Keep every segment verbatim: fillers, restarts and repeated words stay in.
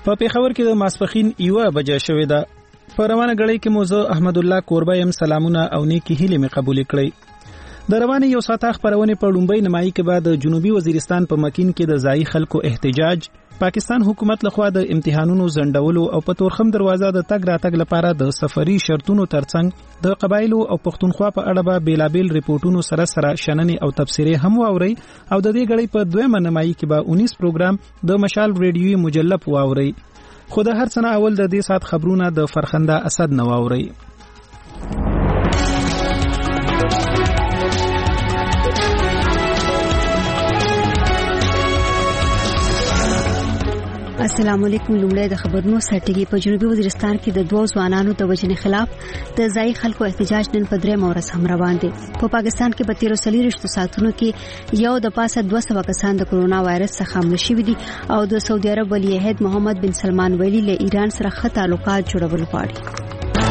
په پیښور کې د ماسپخین یوه بجه شوې ده. په روانه غړی کې موزه احمد الله کوربه يم سلامونه او نیکی هیله می قبول کړی. د روانه یو ساعت خبرونه په لومبۍ نمایي کې بعد جنوبي وزیرستان په مکین کې د ځای خلکو احتجاج، پاکستان حکومت لخوا د امتحانونو زندولو او په تورخم دروازه د تګ راتګ لپاره د سفري شرطونو ترڅنګ د قبایلو او پښتونخوا په اړه به بیلابیل ریپورتونو سره سره شننې او تبصرې هم واوري او د دې غړي په دویمه نمایي کې به اونیس پروګرام د مشال ریډیوي مجلب واوري. خو د هر څه نه اول د دې سات خبرونه د فرخنده اسد نو واوري. السلام علیکم. لومړی د خبرونو سرټکی. په جنوبي وزیرستان کې د دوه ځوانانو د وژنې خلاف د ځای خلکو احتجاج نن په درې مورس هم روان دي. په پاکستان کې په تیرو سلیریشتو ساعتونو کې یو د پاسه دوه سوه کسان د کرونا وایرس څخه مړه شوي دي او د سعودي عرب ولی عهد محمد بن سلمان ویلي له ایران سره ښه تعلقات جوړول غواړي.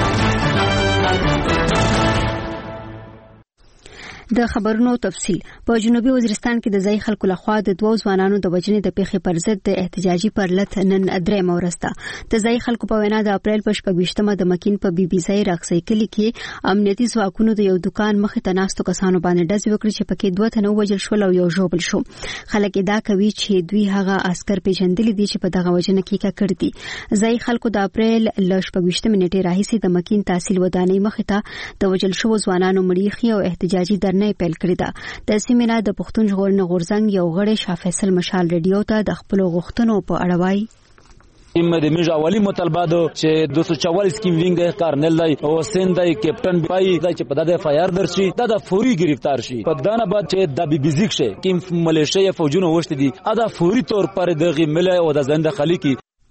د خبرونو تفصیل. په جنوبي وزیرستان کې د ځای خلکو لخوا د دوه ځوانانو د وژنې د پیښې پر ضد د احتجاجي پرلط نن درې مورس ده. د ځای خلکو په وینا د اپریل په شپږویشتمه د مکین په بي بي ځای راغسي کلی کې امنیتي ځواکونو د یو دکان مخې ته ناستو کسانو باندې ډز وکړي چې پکې دوه تنه وژل شول او یو ژوبل شو. خلک ادعا کوي چې دوی هغه عسكر پیژندل دي چې په دغه وژنه کې کړی دي. ځای خلکو د اپریل ل شپږویشتمه نیټه راهیسې د مکین تحصیل ودانۍ مخې ته د وژل شو ځوانانو مړیخي او احتجاجي نه پیل کړی ده. د سیمینه د پښتون ژغورنې غورځنګ یو غړی شاه فیصل مشال ریډیو ته د خپل غوښتنو په اړه وایي. ایم د میج اولی مطالبه ده چې دوه سوه چوالیس کې وینګ د کارنل دی او سین دی کیپټن پای دی چې په دغه فایر درشي دا فوري گرفتار شي. په دانه بعد چې د بي بي زیک شي کې ملیشیا فوجونه وشت دي ادا فوري طور پر دغه ملي او د زنده خلکی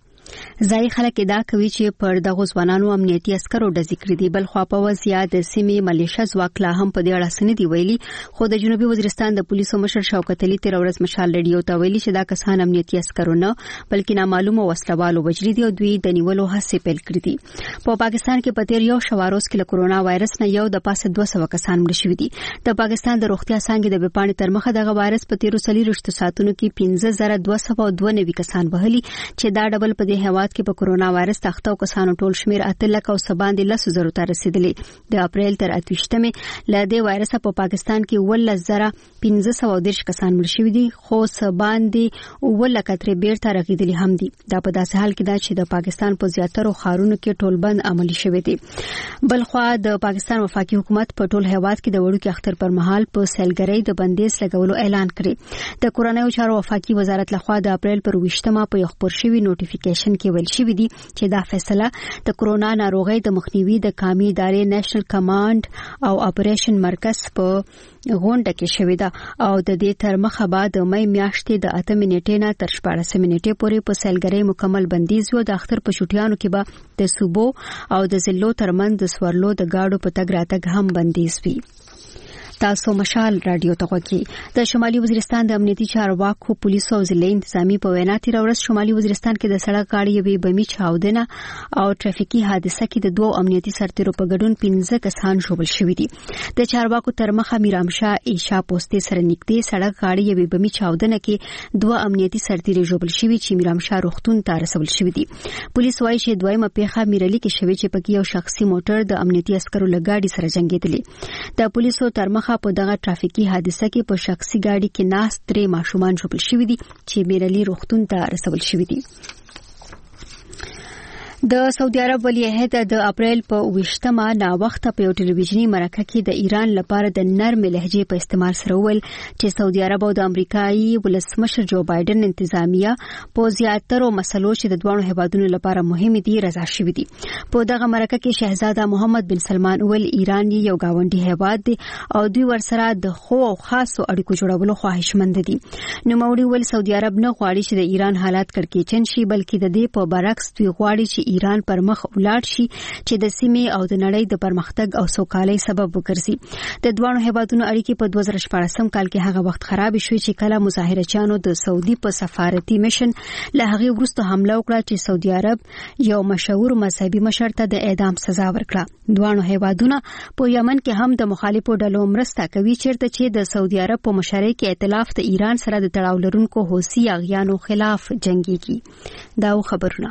ځای خلک ادعا کوي چې پر دغه ځوانانو امنیتي عسکرو ډزې کړې دي. بل خوا په وضعیا د سیمې ملیشیا ځواک لا هم په دې اړه څه نه دي ویلي. خو د جنوبي وزیرستان د پولیسو مشر شوکت علي تیر ورځ مشال ریډیو ته ویلي چې دا کسان امنیتي عسکرو نه بلکې نامعلومه وسلوالو وجري دي او دوی د نیولو هڅې پیل کړې دي. په پاکستان کې په تیر یو شواروز کې له کرونا وایرس نه یو د پاسه دوه سوه کسان مړه شوي دي. د پاکستان د روغتیا څانګې د بپاڼې تر مخه دغه وایرس په تیرو سلیریشتو ساعتونو کې پنځه زره دوه سوه دوه نوي کسان وهلي چې دا ډبل په دې هیواد کې په کرونا وایرس تختو کسانو ټول شمیر اته لک او سباندې لس زرو ته رسیدلی. د اپریل تر اتوشتمه ل دې وایرس په پاکستان کې ول زره پنځه سوه دیرش کسان مړ شوي دي خو سباندې ول لک تر بیرته رغیدلی هم دي. دا په داسې حال کې ده چې د پاکستان په زیاترو ښارونو کې ټول بند عملی شوی دی. بل خو د پاکستان وفاقي حکومت په ټول هیواد کې د وړوکي اختر پر مهال په سیلګرۍ د بندیز لګولو اعلان کړی. د کورونایي چارو وفاقي وزارت لخوا د اپریل پر ویشتمه په یو خبر شوی نوټیفیکیشن کې ویل شوی دی چې دا فیصله د کرونا ناروغۍ د مخنیوي د قومي ادارې نېشنل کمانډ او اپریشن مرکز په غونډه کې شوې ده او د دې تر مخه بعد د مې میاشتې د اته نیټې نه تر شپاړس نیټې پورې په سیلګرۍ مکمل بندیز و. د اختر په شوټیانو کې به د صوبو او د ضلعو ترمنځ د سورلو د گاډو په تګ راتګ هم بندیز وي. تاسو مشال رادیو ته وګورئ. د شمالي وزیرستان د امنیتي چارواکو پولیسو او ضلعي انتظامی په وینا تیر ورځ شمالي وزیرستان کې د سړک غاړې یوې بمي چاودنه او ټرافیکي حادثه کې د دوه امنیتي سرتیرو په ګډون پنځه کسان ژوبل شوي دي. د چارواکو تر مخه میرامشاه ایشا پوسټې سره نږدې سړک غاړې یوې بمي چاودنه کې دوه امنیتي سرتیري ژوبل شوي چې میرامشاه روغتون ته رسول شوي دي. پولیس وايي چې دویمه پیښه میرالي کې شوې چې پکې یو شخصي موټر د امنیتي عسکرو لګاډي سره جنگیدلی. د پولیسو تر مخه په دغه ټرافیکي حادثه کې په شخصي ګاډي کې ناست درې ماشومان ژوبل شوي دي چې میرالي روغتون ته رسول شوي دي. د سعودي عرب ولی عهد د اپریل په ویشتمه نا وخت په یو ټلویزیونی مرکه کې د ایران لپاره د نرم لهجې په استعمال سره ویل چې سعودي عرب او د امریکایي ولسمشر جو بایدن انتظامیه په زیاترو مسلو چې د دوه هیوادونو لپاره مهم دي رضا شوي دي. په دغه مرکه کې شهزاده محمد بن سلمان ویل ایران یو گاونډي هیواد دی او دوی ورسره د خو او خاصو اړیکو جوړولو خواهشمند دي. نو موري ویل سعودي عرب نه غواړي چې د ایران حالات کړکېچن شي بلکې د دې په برعکس دوی غواړي چې ایران پر مخ ولاړ شي چې د سیمې او د نړۍ د پرمختګ او سوکالۍ سبب وګرځي. د دوه هیوادونو اړیکې په دوه زره شپږم کال کې هغه وخت خراب شوې چې کله مظاهرچیانو د سعودي په سفارتي میشن له هغه وروسته حمله وکړه چې سعودي عرب یو مشهور مذهبي مشر ته د اعدام سزا ورکړه. دوه هیوادونه په یمن کې هم د مخالفو ډلو مرسته کوي چیرته چې د سعودي عرب په مشرۍ کې ائتلاف د ایران سره د تړاو لرونکو حوثي اغیانو خلاف جنگيږي. دا خبرونه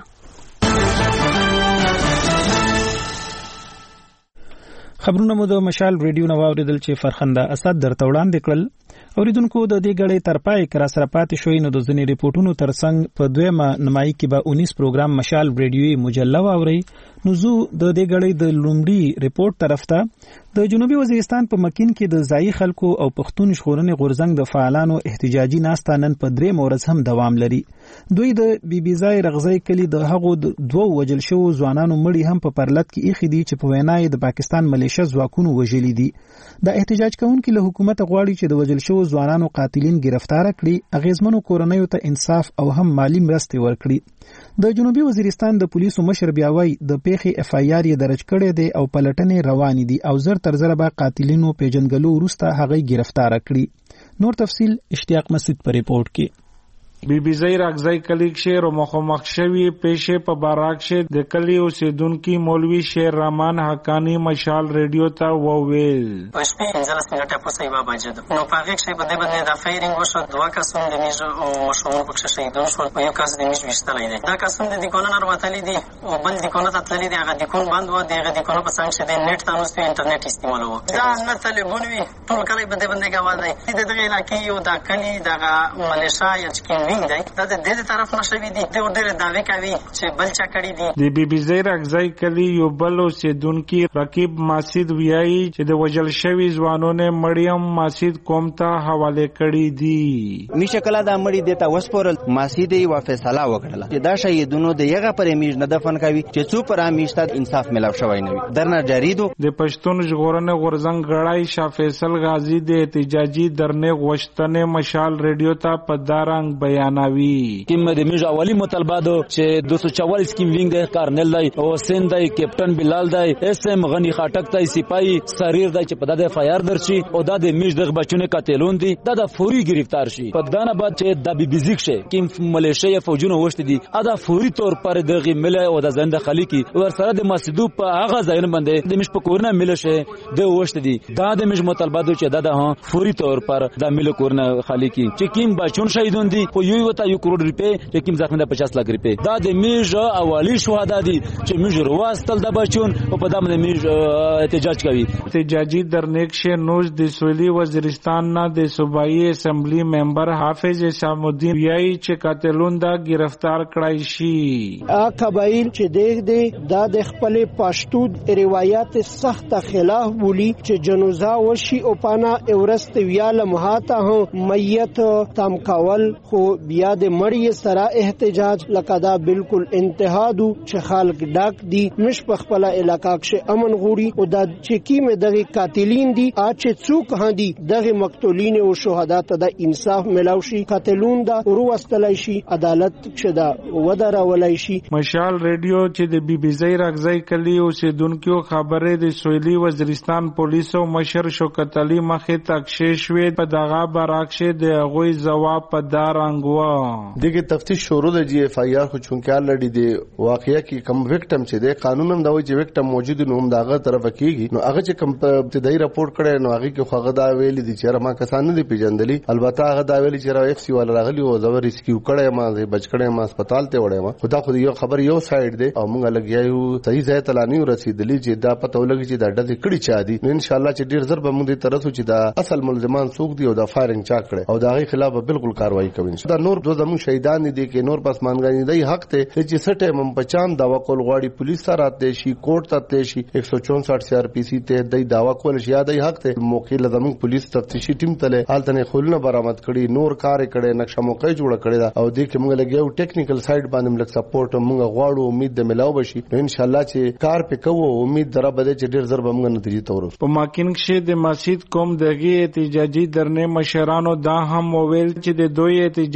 خبرونه مو د مشال ریډیو نو اوریدل چې فرخنده اسد درته وړاندې کړل. اوریدونکو د دې غړې تر پای کرا سره پاتې شوې نو د ځینې ریپورتونو ترڅنګ په دویمه نمایي کې به انیس پروګرام مشال ریډیوي مجله واوري. نو زه د دې غړې د لومړي ریپورت طرف ته د جنوبي وزیرستان په مکین کې د ځایي خلکو او پښتون ژغورنې غورځنګ د فعالانو احتجاجي ناسته نن په درې مورز هم دوام لري. دوی د بي بي ځای رغزي کلی د هغو دوه وجل شو ځوانانو مړي هم په پرلط کې ایخي دي چې په وینای د پاکستان ملیشیا ځواکونو وژلي دي. د احتجاج کوونکو له حکومت غواړي چې د وجل شو ځوانانو قاتلین گرفتار کړي، اغیزمنو کورنیو ته انصاف او هم مالی مرستې ورکړي. د جنوبي وزیرستان د پولیسو مشر بیا وایي د پیښې اف آی آر یې درج کړی دی او پلټنې روانې دي او زر تر زره به قاتلینو پیژنګلو وروسته هغه گرفتار کړي. نور تفصیل اشتیاق مسعود په ریپورت کې. بی بی زئی راگزای کلیک شیر و مخمخ شوی پیشه په باراک شه د کلی اوسیدونکو مولوی شیر رحمان حقانی مشال ریډیو ته وویل. پښپې انځلس منټه په سیمه باجد نو پاګه شي په دې باندې د فایرینګ وشو دوه کسان د میج او مشهور پکښ شهیدون شو او یو کس د میج وشتلې دي. دا کسان د دکونه نروتلې دي او بل دکونه ته تللې دي. هغه دکون بند و دغه دکونه په څنګه د نت تاسو ته انټرنیټ استعمالوي. دا نه تلیفون وی ټول کله په دې باندې غواړي چې دغه علاقې یو د کلی دغه ملیشیا یا چې دی دا د دې طرف نشوي دي د ډېر داوی کوي چې بل چا کړی دي. د بی بی زئی راگزای کلی یو بل اوسیدونکو رقیب ماسید ویایي چې د وجل شوی ځوانونه مریم ماسید کوم ته حواله کړی دي. میشه کله دا مړی دیتا وسپورل ماسید یې وا فیصله وکړه چې دا شهیدونو د یغه پر میج نه دفن کوي چې څو پر میشته انصاف ملاو شوی نه وي. درنه جریدو د پښتون ژغورنې غورځنګ غړای شاه فیصل غازی د احتجاجي درنې غوښتنې مشال ریډیو ته په دارنګ بیانوي. کیم د میج اولی مطالبه دو چې دو سو چوالیس کیم وینګ د کارنل دی او سین دی کیپټن بلال دی اس ام غنی خاټک دی سپای سریر دی چې په دغه فایر درشي او د میج د بچونه قاتلون دي دا د فوري گرفتار شي. په دانه بعد چې د بي بي زیک شه کیم ملیشیا فوجونه وشت دي ادا فوري طور پر دغه مل او د زنده خلیقي ور سره د مسجدو په هغه ځای باندې د میج په کورنه مل شه د وشت دي. دا د میج مطالبه دو چې د فوري طور پر د مل کورنه خلیقي چې کیم بچون شهیدون دي په یو وتا یو کروڑ روپے لیکن زخمی دا پچاس لاکھ روپے دا د میج اولی شهدا دي چې میج رواستل د بچون او په دامن میج احتجاج کوي. احتجاجی درنیک شه نوز د سویلی وزیرستان نه د صوبایي اسمبلی ممبر حافظ شام الدین ویایي چې قاتلون دا گرفتار کړای شي. ا قبایل چې دیګ دی دا د خپل پښتو روایت سخت خلاف بولی چې جنوزا وشي او پانا اورست ویاله مهاته هم میت تام کول خو بیا د مړی سره احتجاج لکدا بالکل انتهادو چې خلک ډاک دي مش په خپل علاقہ کې امن غوري او د چکی مې دغه قاتلین دي اچ څوک هدي دغه مقتولین او شهدا ته د انصاف ملاوي شي قاتلون دا وروستلای شي عدالت شدا ودره ولای شي. مشال ریډیو چې د بي بي زئی راگزای کلی اوسیدونکو خبره د سویلی وزیرستان پولیسو مشر شوکت علي مخې تکشیش وې په دغه براکشه د غوي جواب په دارنګ و. دغه تفتیش شروع د جی اف آی آر خو چونکه لړی دی واقعیا کې کم وکټم چې د قانونم دا وایي چې وکټم موجود نو هم داغه طرف کېږي نو هغه چې کم ابتدایي راپورټ کړي نو هغه کې خو دا ویل دي چې ما کسان نه دی پیژندلی. البته هغه دا ویل چې را اف سی ول راغلی او زو ریسکیو کړي ما بچ کړي ما هسپتال ته وړم. خدا خو یو خبر یو سایډ دی او موږ لګیاو صحیح ځای ته لانی رسیدلی چې دا پته ولګي چې دا ډډه کړي چا دي. نو ان شاء الله چې ډیر زر به موږ دې ترسو چې دا اصل ملزمان څوک دی او دا فایرینګ چا کړي او دا غي خلاف بالکل کاروایی کوي. دا نور دو زمو شهیدان دي کې نور پس مانګانی دی حق ته چې سټه مم پچام داوا کول غواړي پولیس سره راته شي کوټ ته شي ایک سو چونسٹھ سی آر پی سی ته دی داوا کول شي دی حق ته موقع لزمو پولیس تفتیشي ټیم تله حالتنه خلنه برآمد کړي نور کار کړي نقشه موقع جوړ کړي دا او د کې موږ لګیو ټیکنیکل سایډ باندې موږ سپورټ موږ غواړو امید د ملاو بشي ان شاء الله چې کار په کوو امید دره بده چې ډیر زر به موږ نتیجې تورو. په ماکین کې د مسجد کوم دغه احتجاجي درنې مشرانو دا هم وویل چې د دوی احتجاج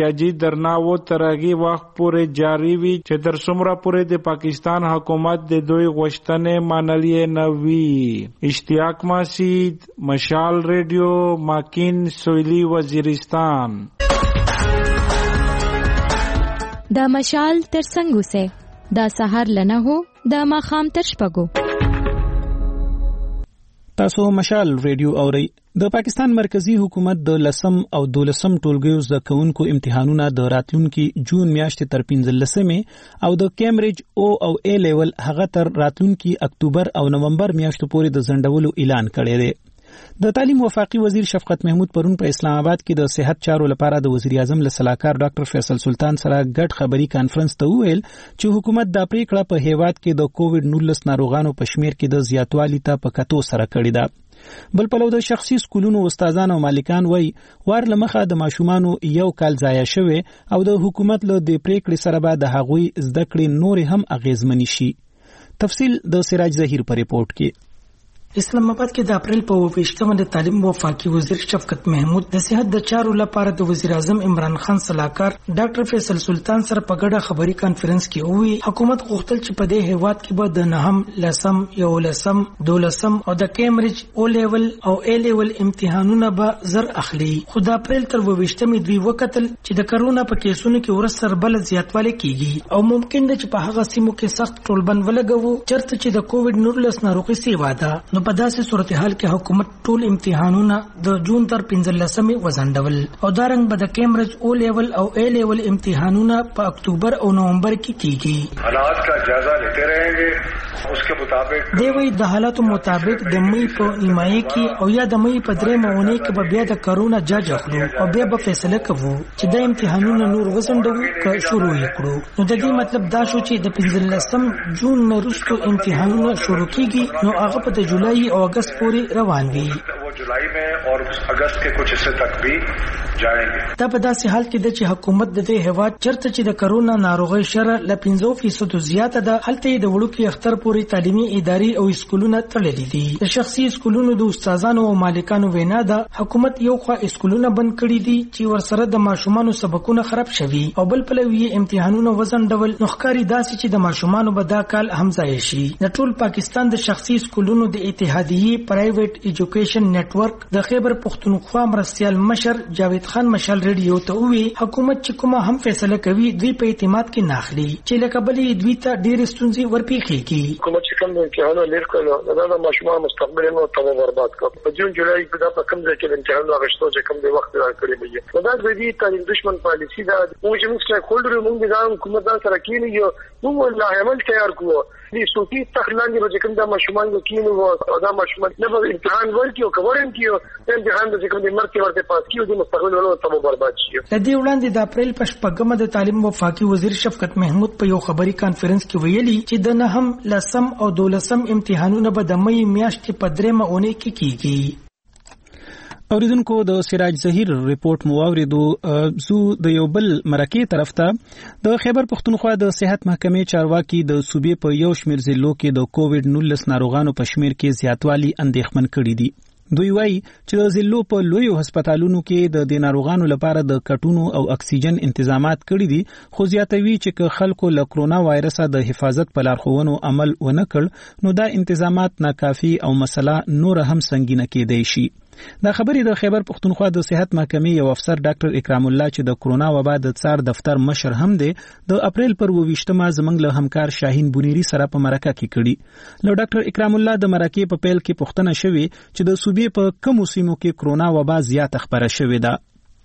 احتیاجي درناو ترغي وخت پورې جاری وي چې تر څومره پورې د پاکستان حکومت د دوی غوښتنې منلې نه وي. اشتیاق مسعود، مشال ریډیو، ماکین، سویلی، وزیرستان. دا مشال تر څنګه سه دا سحر لنه هو دا ماخام تر شپګو. تاسو مشال ریډیو اورئ. د پاکستان مرکزی حکومت د لسم او دولسم ټولګیو زده کوونکو امتحانونه د راتلونکي جون میاشتې تر پنځلسمې او د کیمبرج او او ای لیول هغه تر راتلونکي اکتوبر او نومبر میاشتو پورې د ځنډولو اعلان کړی دی. د تعلیم وفاقي وزیر شفقت محمود پرون په اسلام آباد کې د صحت چارو لپاره د وزیر اعظم له سلاکار ډاکټر فیصل سلطان سره ګډ خبري کانفرنس ته وویل چې حکومت دا پریکړه په هیواد کې د کووډ نولس ناروغانو په شمیر کې د زیاتوالي ته په کتو سره کړې ده. بل پلو د شخصي سکولونو استادان او مالکان وای وار لمخه د ماشومانو یو کال ضایع شوه او د حکومت له دې پریکړې سره به د هغوی زده کړې نور هم اغیزمنې شي. تفصیل د سراج ظهیر په ریپورت کې. اسلام آباد کې د اپریل په ویشتمه د تعلیم وفاقي وزیر شفقت محمود د صحت د چارو لپاره د وزیر اعظم عمران خان سلاکار ډاکټر فیصل سلطان سره په ګډه خبري کانفرنس کې وی حکومت غوښتل چې په دې هیواد کې به د نهم لسم یو لسم دولسم او د کیمبرج او لیول او ای لیول امتحانونه به زر اخلي. خو د اپریل تر ویشتمه دوی وکتل چې د کرونا په کیسونو کې ورسره بل زیاتوالی کیږي او ممکن ده چې په هغه سیمو کې سخت ټولبند ولګوي چرته چې د کووډ نولس ناروغي سیوا ده. نو په داسې صورتحال کې حکومت ټول امتحانونه د جون تر پنځلسمې وزندول او دارنګ به د کیمبرج او لیول او ای لیول امتحانونه په اکتوبر او نومبر کې کیږي. حالات کا جائزہ لیتے رہیں گے اس کے مطابق دی وی د حالاتو مطابق د مې په نیمایي کې او یا د مې په درې مونه کې به بیا د کرونا جاج اخلو او بیا به فیصله کوو چې د امتحانونو نور وزندو که شروع کړو. نو د دې مطلب دا شو چې د پنځلسم جون وروسته امتحانونه شروع کیږي نو هغه په جولای اور اگست پوری روان وی. وہ جولائی میں اور اگست کے کچھ حصے تک بھی جائیں گے. دا په داسې حال کې د چې حکومت د دې هیواد چرته چې د کرونا ناروغي شر ل پنځه فیصد زیاته ده هلته د وړوکی اختر پوری تعلیمي ادارې او اسکولونه تړلې دي. د شخصي اسکولونو د استادانو او مالکانو وینا ده حکومت یو خوا اسکولونه بند کړي دي چې ورسره د ماشومانو سبقونه خراب شوي او بل پلوي امتحانونه وزن ډول نخکاری داسې چې د ماشومانو به دا کال هم ځای شي. د ټول پاکستان د شخصي اسکولونو د اتحادیه پرایویټ ایجوکیشن نیټورک د خیبر پختونخوا مرستیال مشر جاوید خان مشال ریډیو ته وی حکومت چې کومه هم فیصله کوي دوی په اعتماد کې ناخلي چې لکه بلې دوی ته ډېر ستونزې ورپېښېږي. حکومت چې کوم امتحانونه لیر کړل دا د ماشومان مستقبل نو تباہ برباد کړ. په جون جولای کې دا په کوم ځای کې امتحانونه غشتو چې کوم دی وخت راکړي وي. نو دا د دې تعلیم دشمن پالیسی دا او چې موږ څنګه کولډر موږ د حکومت سره کېنی یو موږ لا عمل تیار کوو. دې صوتي تخلاندې به کوم د ماشومان کېنو او دا ماشومان نه به امتحان ورکیو کورن کیو امتحان د کوم د مرکه ورته پاس کیو د مستقبل نو تباہ برباد شي. لدی وړاندې د اپریل په شپږمه د تعلیم وفاقي وزیر شفقت محمود په یو خبري کانفرنس کې ویلي چې د نهم لسم او دولسم امتحانونه به د مې میاشتې په درېمه اونۍ کې کیږي. اوریدونکو د سراج ظهیر ریپورت مواوریدو زو د یو بل مرکه طرف ته د خیبر پختونخوا د صحت محکمې چارواکي د صوبې په یو شمیر ضلعو کې د کووډ نولس ناروغانو په شمیر کې زیاتوالی اندېښمن کړي دي. دوی وایي چې د ضلعو په لویو هسپتالونو کې د دې ناروغانو لپاره د کټونو او اکسیجن انتظامات کړي دي خو زیاتوي چې که خلکو له کرونا وایرس د حفاظت په لارښوونو عمل ونه کړ نو دا انتظامات ناکافي او مسله نور هم سنگینه کېدای شي. دا خبرې د خیبر پختونخوا د صحت محکمې یو افسر ډاکټر اکرام الله چې د کرونا وبا د څار دفتر مشر هم دی د اپریل پر ویشتمه زمنګ له همکار شاهین بونيري سره په مرکه کې کړي. نو ډاکټر اکرام الله د مرکه په پیل کې پوښتنه شوې چې د صوبې په کومو سیمو کې کرونا وبا زیات خبره شوې ده.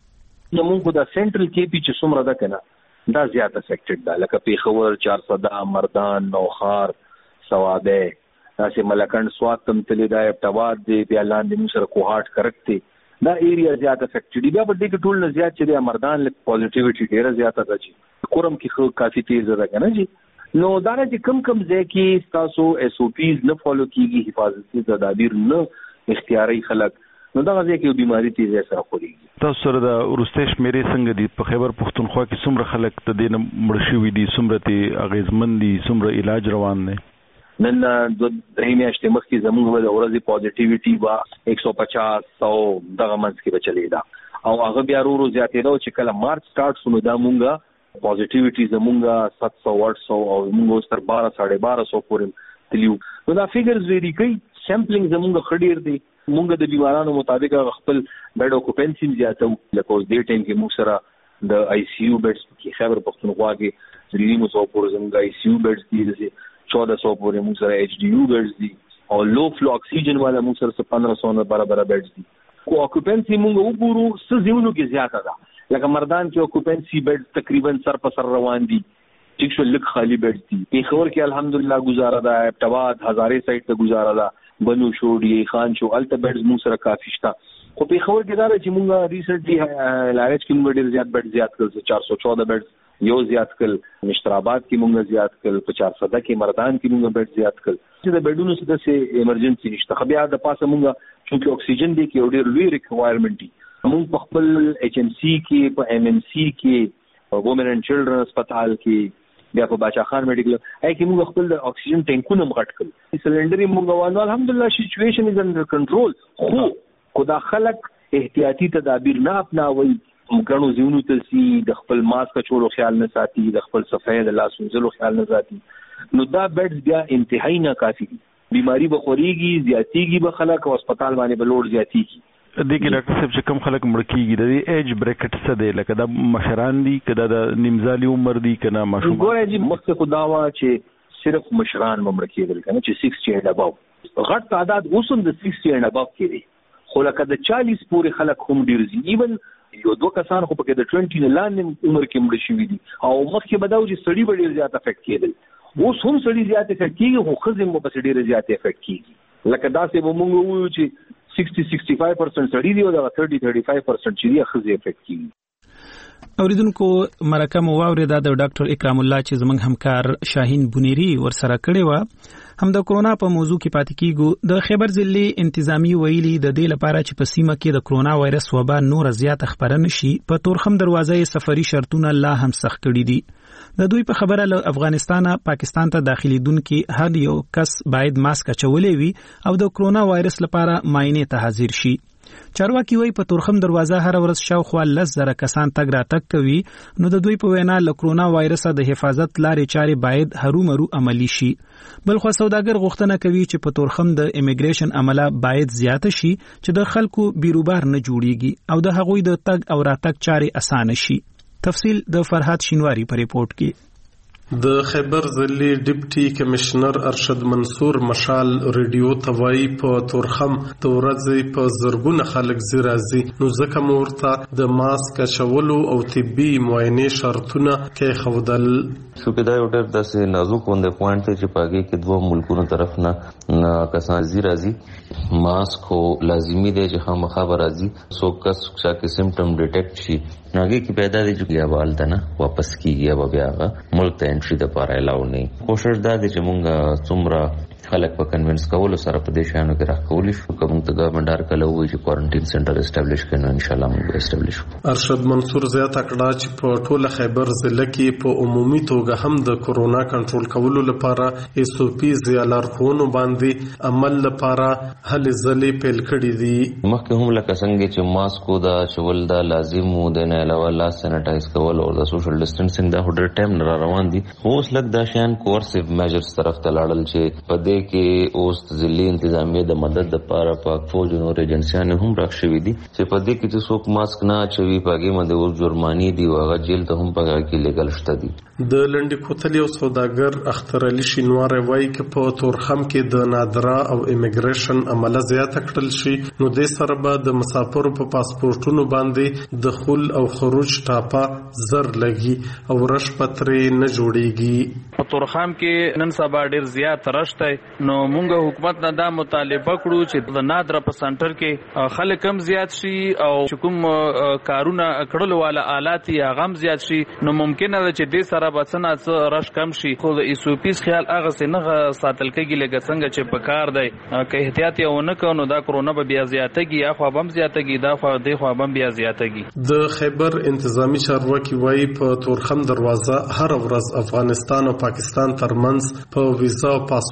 زمونږ د سنټرل کې پی چې څومره ده کنه دا زیات افیکټډ ده لکه پیښور چار سده مردان نوخار سواده تاسې ملکند سوات تم تللی دا ابتواد دی بیا لاندې موږ سره کوهاټ کرک دی دا ایریا زیات افیکټډ دی. بیا په دې کې ټول نه زیات چې د مردان لک پوزټیویټي ډیره زیاته ده چې کورم کې خو کافي تیز ده کنه جی. نو دا چې کم کم ځای کې تاسو ایس او پیز نه فالو کیږي حفاظتي تدابیر نه اختیاري خلک نو دا ځکه یو بیماری تیز سره خوريږي. تاسو سره د ورستېش مېری څنګه دي په خیبر پختونخوا کې څومره خلک ته دینه مړ شوي دي څومره ته اغیزمن دي څومره علاج روان دی؟ نن د درې میاشتې مخکې زموږ د ورځې پوزټیویټي وا ایک سو پچاس سو دغه منځ کې بچلې ده او هغه بیا ورو زیاتېدو چې کله مارچ سٹارټ شو نو دا مونږه پوزټیویټي زمونږه سات سو آټ سو او مونږ تر بارہ ساڑھے بارہ سو پورې تلیو. نو دا فیګرز ویری کوي سیمپلینګ زمونږ خډیر دی. مونږ د بیمارانو مطابق خپل بیډ اوکوپنسي زیاتو لکه اوس دې ټیم کې مونږ سره د آی سی یو بیډز کې خیبر پختونخوا کې زریمو سو پورې زمونږ آی سی یو بیډز دي د چودہ سو پورې مونږ سره ایچ ډی یو بیډز دي او لو فلو اکسیجن والا مونږ سره پندرہ سو نه برابر بیډز دي. کو اوکوپنسي مونږ وګورو څه زیونو کې زیاته ده لکه مردان کې اوکوپنسي بیډ تقریبا سر په سر روان دي ټیک شو لک خالی بیډ دي. پیښور کې الحمدلله گزاره ده، ابټواد هزارې سایت ته گزاره ده، بنو شو ډی خان شو الته بیډز مو سره کافی شته. خو پیښور کې دا چې مونږه ریسنټلی لارج کې مونږ ډیر زیات بیډ زیات کړل چار سو چودہ بیډز یو زیات کړل مشتراباد کې مونږ زیات کړل په چار سو کې مردان کې مونږ بیډ زیات کړل چې د بیډونو څخه د ایمرجنسي نشته. خو بیا د پاسه مونږ چې اکسیجن دی کې ډیر لوی ریکوایرمنت دي. مونږ په خپل ایچ ام سی کې په ایم ام سی کې وومن اینڈ چلډرن هسپتال کې بیا په باچا خان میډیکل هاي کې موږ خپل د اکسیجن ټینکونه مغټ کړل. سلندري موږ وانه الحمدلله سچويشن از انډر کنټرول. خو خدا خلک احتیاطي تدابیر نه اپناوي، غنو زیونو ته سي د خپل ماسک چولو خیال نه ساتي، د خپل صفای د لاس وینځلو خیال نه ساتي، نو دا بیډز بیا انتهایی ناکافي دي. بیماری به خوريږي، زیاتیږي به خلک او هسپتال باندې به لوډ زیاتیږي. د کې ډاکټر صاحب چې کم خلک مړ کیږي د دې ایج بریکټ څه دی؟ لکه دا مشران دي کدا د نیمزالي عمر دي کنه ماشوم؟ ګورې چې مخکې خو دا وا چې صرف مشران مړ کېدل کنه چې سکسټي اینڈ اباو غټ تعداد اوسم د سکسټي اینڈ اباو کې دي. خو لکه د چالیس پورې خلک هم ډیر دي. ایون یو دوه کسان خو پکې د عشرين نه لاندې عمر کې مړ شوي دي او مخکې بداو چې سړي به ډیر زیات افیکټ کېدل. اوس هم سړي زیات افیکټ کېږي خو ښځې مو په ډیر زیات افیکټ کېږي. لکه داسې به مونږ وایو چې sixty to sixty-five percent سړي دی او دا thirty to thirty-five percent چې دی خزي افیکټ کیږي. اوریدونکو مرکه مو واوریدا د ډاکټر اکرام الله چې زمنګ همکار شاهین بنيري ورسره کړی و هم د کورونا په موضوع کې پاتې کیږو. د خیبر ضلع انتظامی ویلي د دې لپاره چې په سیمه کې د کورونا وایرس وبا نور زیات خبرنه شي په تورخم دروازې سفري شرطونه لا هم سخت کړي دي. د دوی په خبره له افغانستان پاکستان ته داخلي دونکو هر یو کس باید ماسک چولې وي او د کورونا وایرس لپاره معاینه ته حاضر شي. چارواکي وایي په تورخم دروازه هر ورځ شاوخوا لس زره کسان تګ راتګ کوي، نو د دوی په وینا له کورونا وایرس د حفاظت لارې چارې باید هرومرو عملی شي. بلخو سوداګر غوښتنه کوي چې په تورخم د امیګریشن عمله باید زیاته شي چې د خلکو بیروبار نه جوړیږي او د هغوی د تګ او راتګ چارې اسانه شي. تفصیل د فرحات شینواری په ریپورت کې. د خیبر ضلع ډیپټي کمشنر ارشد منصور مشال ریډیو توای په تورخم د ورځې په زرګونه خلک زیرازي نو ځکه مورته د ماسک چولو او طبي معاینه شرطونه کې خودل شوکدا یو ډېر داسې نازک وند پوینټ چې پاګه کې دوه ملکونو طرف نه کسان زیرازي ماسک او لازمی دی چې خامخا راځي سو کس چې سیمټم ډیټیکټ شي ناګه کې پیدا دي چې بیا والته نه واپس کیږي او بیا هغه ملک ته انټری د پاره الاو نه. کوشش دا دي چې مونږه څومره خلک په کنوینس کولو سره په دې شانو کې راکولې شو کوم ته ګورنمنت ډار کله وایي چې کوارنټین سنټر اسټابلیش کړي ان شاء الله موږ اسټابلیش کوو. ارشد منصور زیات کړه چې په ټوله خیبر ضلع کې په عمومي توګه هم د کورونا کنټرول کولو لپاره ایس او پی زیالارخونو باندې عمل لپاره هلې ځلې پیل کړې دي. مخکې هم لکه څنګه چې ماسکو دا چول دا لازم و د نه علاوه لاس سینټایز کول او د سوشل ډیسټنسینګ دا هډر ټایم نه روان دي. اوس لکه دا شان کورسیو میجرز طرف ته لاړل چې په دې کې اوس ضلعي انتظامیه د مدد لپاره پاک فوج نور ایجنسیانو هم راښوي دي چې په دې کې چې څوک ماسک نه اچوي پاګې باندې اوس جرمانی دي او هغه جیل ته هم پاګه کې لګل شته دي. د لنډي کوتل یو سوداګر اختر علي شینوار وایي چې په تورخم کې د نادرا او امیګریشن عمله زیاته کړل شي نو د سره به د مسافرو په پاسپورتونو باندې دخول او خروج ټاپه زر لګي او رش پترې نه جوړيږي. په تورخم کې نن سبا ډیر زیات رشته نو مونږ حکومت نه دا مطالبه کړو چې د نادرا په سنټر کې خلک کم زیات شي او کوم کارونه کړلو والا آلات یې غم زیات شي نو ممکن ده چې د سره بسنه رش کم شي. خو د ایسوپیس خیال هغه څنګه ساتل کېږي لکه څنګه چې په کار دی که احتیاط یې ونه کړو نو دا کرونا به بیا زیاتېږي یا خو بم زیاتېږي دا خو د خو بم بیا زیاتېږي. د خیبر انتظامی چارواکي وایي په تورخم دروازه هر ورځ افغانستان او پاکستان ترمنځ په ویزا او پاسپورت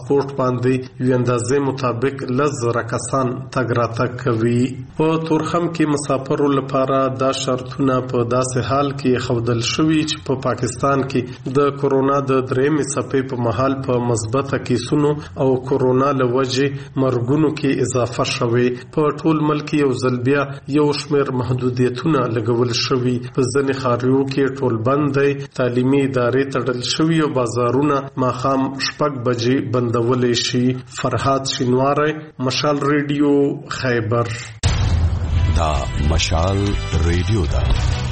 باندې یو اندازې مطابق لز رکسان تګ راتګ کوي. په تورخم کې مسافرو لپاره دا شرطونه په داسې حال کې خودل شوي چې په پاکستان کې د کورونا د درېمې څپې په مهال په مثبته کیسونو او کورونا له وجې مرګونو کې اضافه شوي. په ټول ملک یو ځل بیا یو شمېر محدودیتونه لګول شوي. په ځینې ښاریو کې ټول بند دی، تعلیمي ادارې تړل شوي او بازارونه ماښام شپږ بجې بندولی شي. فرهاد شینواری، مشال ریډیو، خیبر. دا مشال ریډیو ده.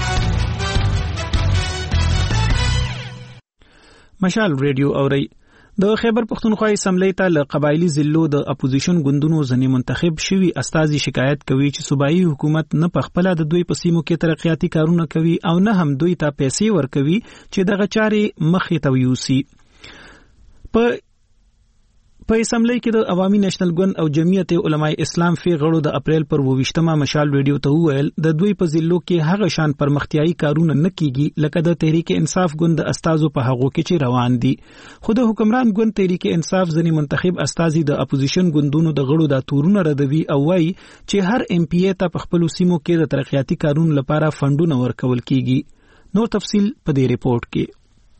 مشال ریډیو اوري. د خیبر پختونخوا اسمبلی ته له قبایلی ضلعو د اپوزیشن ګوندونو ځنې منتخب شوي استازي شکایت کوي چې صوبایي حکومت نه پخپله د دوی په سیمو کې ترقیاتي کارونه کوي او نه هم دوی ته پیسې ورکوي چې دغه چارې مخې ته ویوسي. په په اسمبلی کې د عوامي نېشنل ګوند او جمعیت علماء اسلام فی غړو د اپریل پر ویشتمه مشال ریډیو ته وویل د دوی په ضلعو کې هغه شان پرمختیايي کارونه نه کیږي لکه د تحریک انصاف ګوند د استازو په هغو کې چې روان دي. خو د حکمران ګوند تحریک انصاف ځنې منتخب استازي د اپوزیشن ګوندونو د غړو د تورونه ردوي او وایي چې هر ایم پی ای ته په خپل سیمو کې د ترقیاتي کارونو لپاره فندونه ورکول کیږي. نور تفصیل په دې ریپورت کې.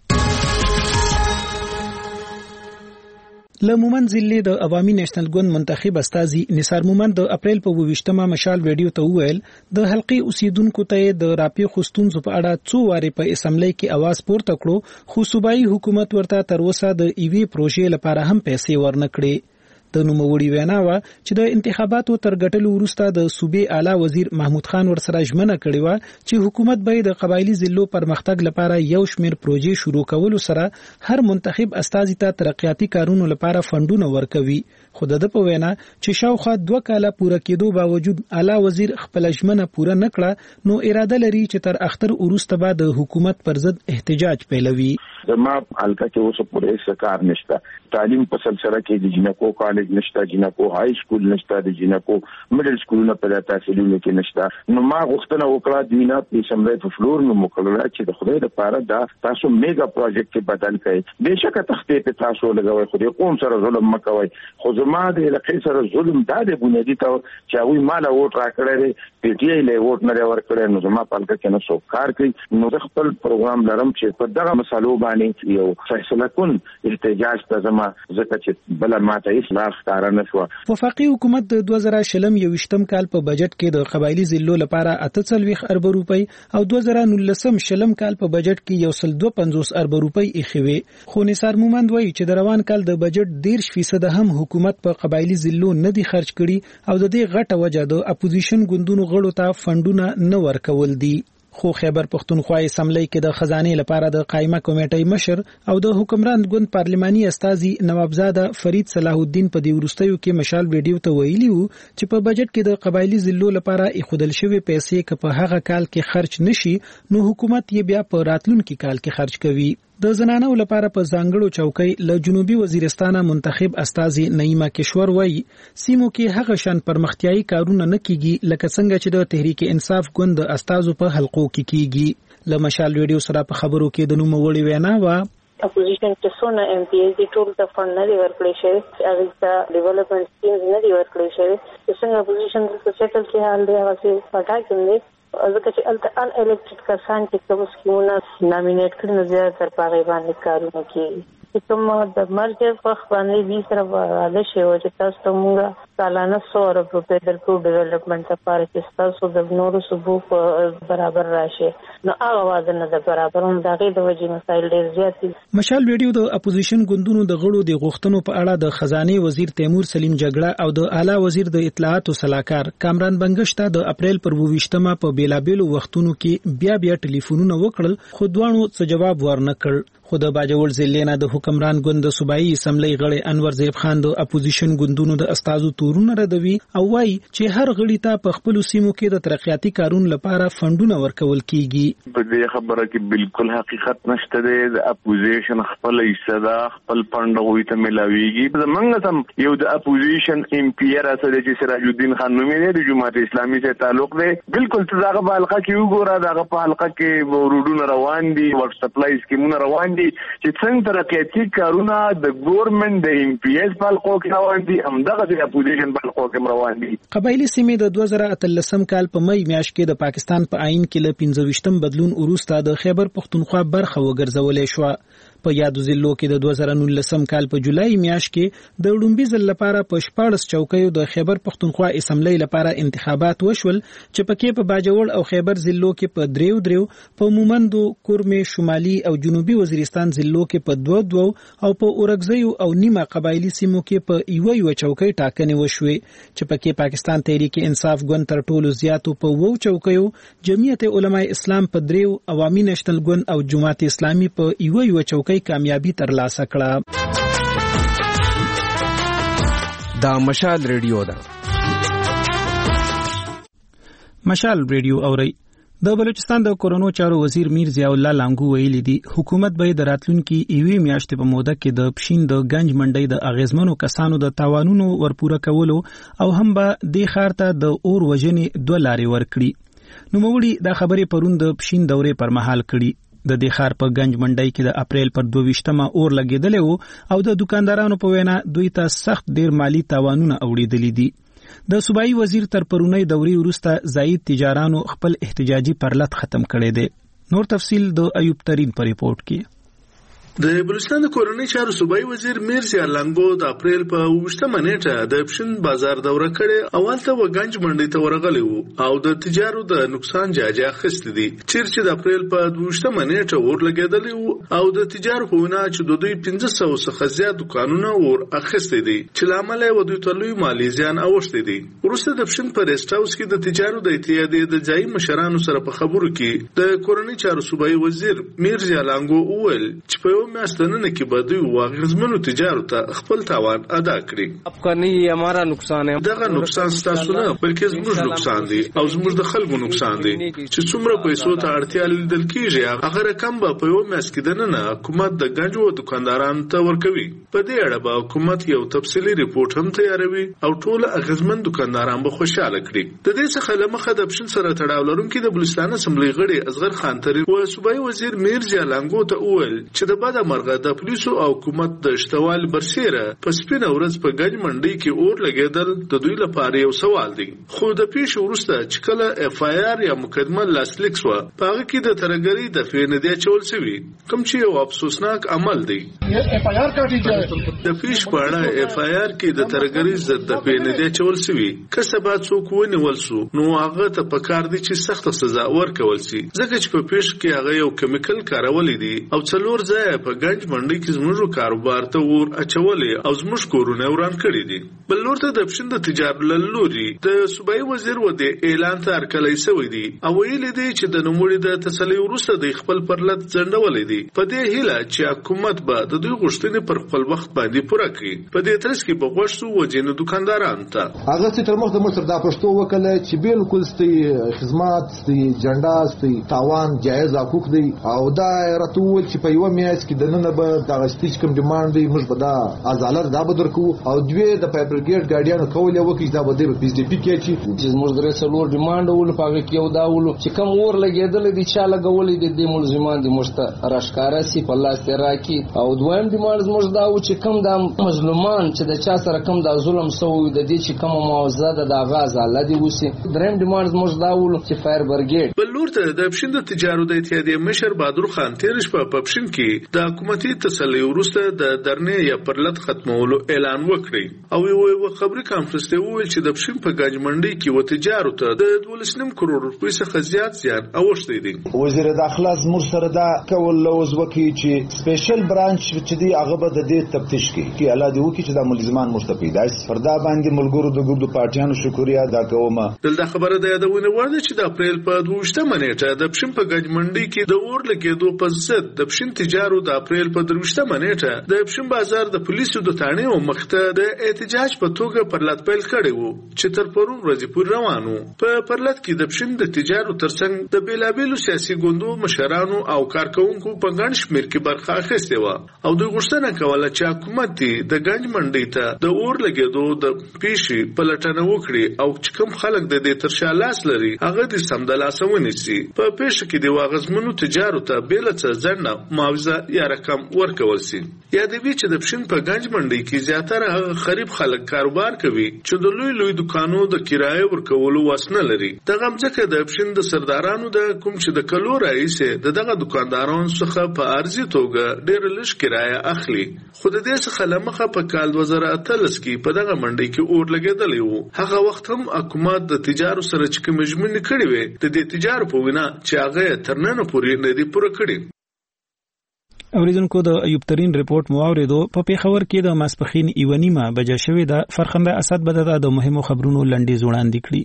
له مومند ضلع د عوامي نېشنل ګوند منتخب استازي نثار مومند د اپریل په ویشتمه مشال ریډیو ته وویل د حلقې اوسیدونکو ته د راپی خستونزو په اړه څو واره په اسمبلی کې आवाज پورته کړو خو صوبایي حکومت ورته تر اوسه د ایوي پروژې لپاره هم پیسې ورنکړي. د نوموړي وینا و چې د انتخاباتو تر ګټلو وروسته د صوبې اعلی وزیر محمود خان ورسره ژمنه کړې و چې حکومت به د قبایلی ضلعو پرمختګ لپاره یو شمېر پروژې شروع کولو سره هر منتخب استازي ته ترقیاتي کارونو لپاره فندونه ورکوي. خو د په وینا چې شاوخوا دوه کاله پوره کېدو باوجود اعلی وزیر خپل ژمنه پوره نکړه نو اراده لري چې تر اختر وروسته به د حکومت پر ضد احتجاج پیلوي. زما حلقه کې اوس پوره څه کار نشته. تعلیم په سلسله کې د جنکو کالج نشته، جنکو های سکول نشته، د جنکو میډل سکولونه په تحصیلونو کې نشته. نو ما غوښتنه وکړه د نه په سمره په فلور نو مکلره چې د خدای لپاره دا تاسو میگا پروژیکټ کې بدل کړئ. بهشکه تختې په تاسو لګوي خو دې قوم سره ظلم مکوئ. خو زما د علاقې سره ظلم دا د بنیادی ته چې هغه مال ووټ راکړی دی، پی ټی آی له ووټ نه ورکړی. نو زما په حلقه کې نه څوک کار کوي. نو زه خپل پروګرام لرم چې په دغه مسالو باندې یو فیصله کون احتجاج ته زما ځکه چې بل ماته اصلاح کار نه شو. وفاقي حکومت د دوه زره شلم یوشتم کال په بجټ کې د قبایلی ضلعو لپاره اته څلويخ ارب روپۍ او دوه زره نولسم شلم کال په بجټ کې یو سل دوه پنځوس ارب روپۍ ایښوي. خو نثار مومند وایي چې د روان کال د بجټ دیرش فیصد هم حکومت په قبایلی ضلعو نه دي خرج کړي او د دې غټه وجه د اپوزیشن ګوندونو غړو ته فندونه نه ورکول دي. خو خیبر پختونخوا اسمبلی کې د خزانه لپاره د قائمه کمیټې مشر او د حکمران ګوند پارلماني استازي نوابزاده فرید صلاح الدین په دی ورستیو کې مشال ریډیو ته ویلي وو چې په بجټ کې د قبایلی ضلعو لپاره اخودل شوی پیسې که په هغه کال کې خرج نشي نو حکومت یې بیا په راتلونکي کال کې خرج کوي. د زنانو لپاره په ځانګړو چوکۍ له جنوبي وزیرستان منتخب استازي نعیمه کشور وایي سیمو کې هغه شان پرمختیايي کارونه نه کیږي لکه څنګه چې د تحریک انصاف ګوند استازو په حلقو کې کیږي. له مشال ریډیو سره په خبرو کې د نوموړي وینا و اپوزیشن ته څونه ایم پی ایز دي ټول ته فند نه دی ورکړی شوی، هغه ته ډیولپمنٹ سکیمز نه دی ورکړی شوی. څنګه اپوزیشن د سیټل کې حال دی هغه څه پټا کوي ځکه چې الته ان الیکټډ کسان چې کوم سکیمونه نامینیټ کړي نو زیات تر پاغي باندې کارونه کوي. کوم د مرګ په وخت باندې وی سره واده شي او چې تاسو ته موږ سالانه سو ارب روپے درکو ډیولپمنٹ لپاره چې تاسو د نورو صوبو برابر راشي نو هغه واده نه د برابرون دغه د وجې مسایل ډیر زیات دي. مشال ریډیو د اپوزیشن ګوندونو د غړو د غوښتنو په اړه د خزانه وزیر تیمور سلیم جګړه او د اعلی وزیر د اطلاعات او سلاکار کامران بنگشت د اپریل پر ویشتمه په بیلابیلو وختونو کې بیا بیا ټلیفونونه وکړل خو دوانو څه جواب ورنکړ. خو د باجوړ ضلع نه د حکمران ګوند د صوبایي اسمبلی غړي انور زیب خان د اپوزیشن ګوندونو د استازو تورونه ردوي او وايي چې هر غړي ته په خپل سیمو کې د ترقیاتي کارونو لپاره فندونه ورکول کیږي. په دې خبره کې بالکل حقیقت نشته دی. د اپوزیشن خپل ایستدا خپل فند غوي ته ملاويږي. زمونږ هم یو د اپوزیشن ایم پی ار سره چې سراج الدین خان نومي دی د جماعت اسلامي سره تعلق دی. بالکل تزاغه په حلقه کې وګوره دغه په حلقه کې ورودونه روان دي، واټر سپلای سکیمونه روان دي. دي چې څنګه ترقیاتي کارونه د ګورنمنت د ام پی ایس په حلقو کې روان دي همدغه د اپوزیشن په حلقو کې روان دي. قبایلی سیمې د دوه زره اتلسم کال په مې میاشت کې د پاکستان په آئین کې له پنځه ویشتم بدلون وروسته د خیبر پختونخوا برخه وګرځولې شو. په یادو ضلعو کې د دوه زره نولسم کال په جولای میاشت کې د لومبي ځل لپاره په شپاړس چوکیو د خیبر پختونخوا اسمبلی لپاره انتخابات وشول چې پکې په باجوړ او خیبر ضلعو کې په دریو دریو په مومندو، کورمې، شمالي او جنوبي وزیرستان ضلعو کې په دوه دوه او په اورګزیو او نیمه قبایلی سیمو کې په یو یو چوکۍ ټاکنې وشوې چې پکې پاکستان تحریک انصاف ګوند تر ټولو زیاتو په وو چوکیو، جمعیت علماء اسلام په دریو، عوامي نېشنل ګوند او جماعت اسلامي په یو یو چوکۍ کامیابی ترلاسه کړه. دا مشال ریډیو ده. مشال ریډیو اوري. د بلوچستان د کورونو چارو وزیر میر ضیاء الله لانګو ویلي دي حکومت به د راتلونکي ایوي میاشتې په موده کې د پښین د گنج منډي د اغیزمنو کسانو د تاوانونو ورپوره کولو او هم به د خارته د اور وژنې دوه لارې ورکړي. نو موړي د خبرې پرون د پښین دورې پر مهال کړي. د دې خار په گنج منډي کې د اپریل پر دوه ویشتمه اور لګیدلې وو او د دکاندارانو په وینا دوی ته سخت ډیر مالی تاوانونه اوریدلې دي. د صوبایي وزیر تر پرونی دوري وروسته زاید تجارانو خپل احتجاجي پرلط ختم کړي دي. نور تفصیل د ایوب ترین په ریپورت کې. د بلوچستان د کورنۍ چارو صوبایي وزیر میر ضیاء لانګو د اپریل په اوویشتمه نیټه د پښین بازار دوره کړې او هلته و گنج منډي ته ورغلی وو او د تجارو د نقصان جاجه اخیستې دي. چیرې د اپریل په اوویشتمه نیټه اور لګېدلی وو او د تجارو په وینا چې د دوی پنځه سوه څخه زیات دکانونه اور اخیستې دي چې له امله یې دوی ته لوی مالي زیان اوښتی دی. وروسته د پښین په ریسټ هاوس کې د تجارو د اتحادیې د ځایي مشرانو سره په خبرو کې د کورنۍ چارو صوبایي وزیر میر ضیاء لانګو وویل چې په میاشتنه کې به دوی واغزمنو تجارت ته خپل تاوان ادا کړي. افغاني یمارا نقصان ہے دغه نقصان ستاسو نه بلکې زموږ نقصان دی او زموږ د خلکو نقصان دی چې څومره پیسو ته اړتیا لیدل کیږي هغه رقم به په یو میاشت کې دننه حکومت د گنجو دکاندارانو ته ورکوي. په دې اړه به حکومت یو تفصیلي ریپورت هم تیاروي او ټول اغزمن دکانداران به خوشاله کړي. د دې څخه لمخه د پښین سره تړاو لرونکي د بلوچستان اسمبلی غړي اصغر خان ترین او صوبایي وزیر میر ضیاء لانګو ته وویل چې د بده مرغه د پولیسو او حکومت د اشتوال برسیره په سپینه ورځ په گنج منډي کې اور لګیدل د دوی لپاره یو سوال دی. خو د پیښې وروسته چې کله اف آی آر یا مقدمه لاسلیک شوه په هغه کې د ترګرۍ د فینډیا چول شوی کوم چې یو افسوسناک عمل دی. د پیښې په اړه اف آی آر کې د ترګرۍ ضد د فینډیا چول شوی که سبا څوک ونیول شو نو هغه ته پکار دی چې سخت سزا ورکول شي ځکه چې په پیښه کې هغه یو کیمیکل کارولې دي او څلور ځای په گنج منډي کې زموږ کاروبار ته ور اچولې او زموږ کورونه وران کړی دي. بل نور ته د پښین د تجارت لوري د صوبایي وزیر و د اعلان ته ارکلای سوی دی او ویل دي چې د نوموړي د تسلی وروسته د خپل پرلط ځندولې دي په دې هیله چې حکومت به د دوی غوښتنې پر خپل وخت باندې پوره کړي. په دې ترڅ کې به غوښتو وجینو دکانداران ته هغه چې تر مخ د مصر د پښتو وکړه چې بالکل ستي خدمات ستي جنډا ستي تاوان جایز حقوق دی او دا راتول چې په یو میاشت کې د نن به دا غشتي کوم ډیماند دی موږ به دا ازاله دا بدر کو او دوی د پایبرګیډ ګاډیانو کول یو کې دا به د پی ډی پی کې چې موږ درې څلور ډیماند ول پاګه کې یو دا ول چې کوم اور لګیدل دي چې لګولې دي د ملزمان دي مشته راشکارا سي په لاس راکی او دویم ډیماند موږ دا و چې کوم د مظلومان چې د چا سره کوم د ظلم سوی د دې چې کوم معاوضه د غاز الله دی وسی دریم ډیماند موږ دا ول چې فایر برګیډ بل نور ته د پښین د تجارت د اتحادیې مشر بهادر خان تیرش په پښین کې د حکومتي تسلی وروسته د درنې یا پرلط ختمولو اعلان وکړي او یو خبري کانفرنس ته وویل چې د پښین په گنج منډي کې و تجارت ته د دولس نیم کروڑ روپۍ څخه زیات زیان اوښتي دي. وزیر داخله زموږ سره دا کول لوز وکي چې سپیشل برانچ چې دی هغه به د دې تفتیش کوي چې الله دې وکي چې د ملزمان مستفیدای پردا باندې ملګرو د ګردو پارټیانو شکریا ادا کوم. دلته خبره ده د ونه ورده چې د اپریل په دوشتمه نیټه د پښین په گنج منډي کې د اور لګېدو په ضد د پښین تجارت د اپریل په دروشتمه نیټه د پښین بازار د پولیسو د تانې او مخته د احتجاج په توګه پرلط پیل کړی وو چې تر پرون ورځې پورې روانو. په پرلط کې د پښین د تجارت ترڅنګ د بیلابیلو سیاسي ګوندو مشرانو او کارکونکو په ګڼ شمېر کې برخه اخیستې وه او دوی غوښتنه کوله چې حکومت د گنج منډۍ ته د اور لګېدو د پیښې پلټنه وکړي او چې کوم خلک د دې تر شا لاس لري هغه د سمدلاسه ونیسي. په پیښه کې د واغزمنو تجارت ته بېله څه ځنډ معاوضه یا رقم ورکول سي. یادوي چې د پښین په گنج منډي کې زیاتره هغه غریب خلک کاروبار کوي چې د لوی لوی دکانو د کرایه ورکولو واس نه لري. دغه ځکه د پښین د سردارانو د کوم چې د کلو رئیس د دغه دکاندارانو څخه په ارزي توګه ډېر لږ کرایه اخلي. خو د دې څخه لمخه په کال دوه زره اتلس کې په دغه منډي کې اور لګېدلی وو. هغه وخت هم حکومت د تجارو سره چې کوم ژمنې کړې وې د دې تجارو په وینا چې هغه تر نن پورې نه دي پوره کړي. اوریدونکو د ایوب ترين ریپورت مو اوریدو. په پیښور کې د ماسپخین ایو نیمه بجا شوې ده. فرخنده اسد بددا د مهمو خبرونو لنډیز وړاندې کړي.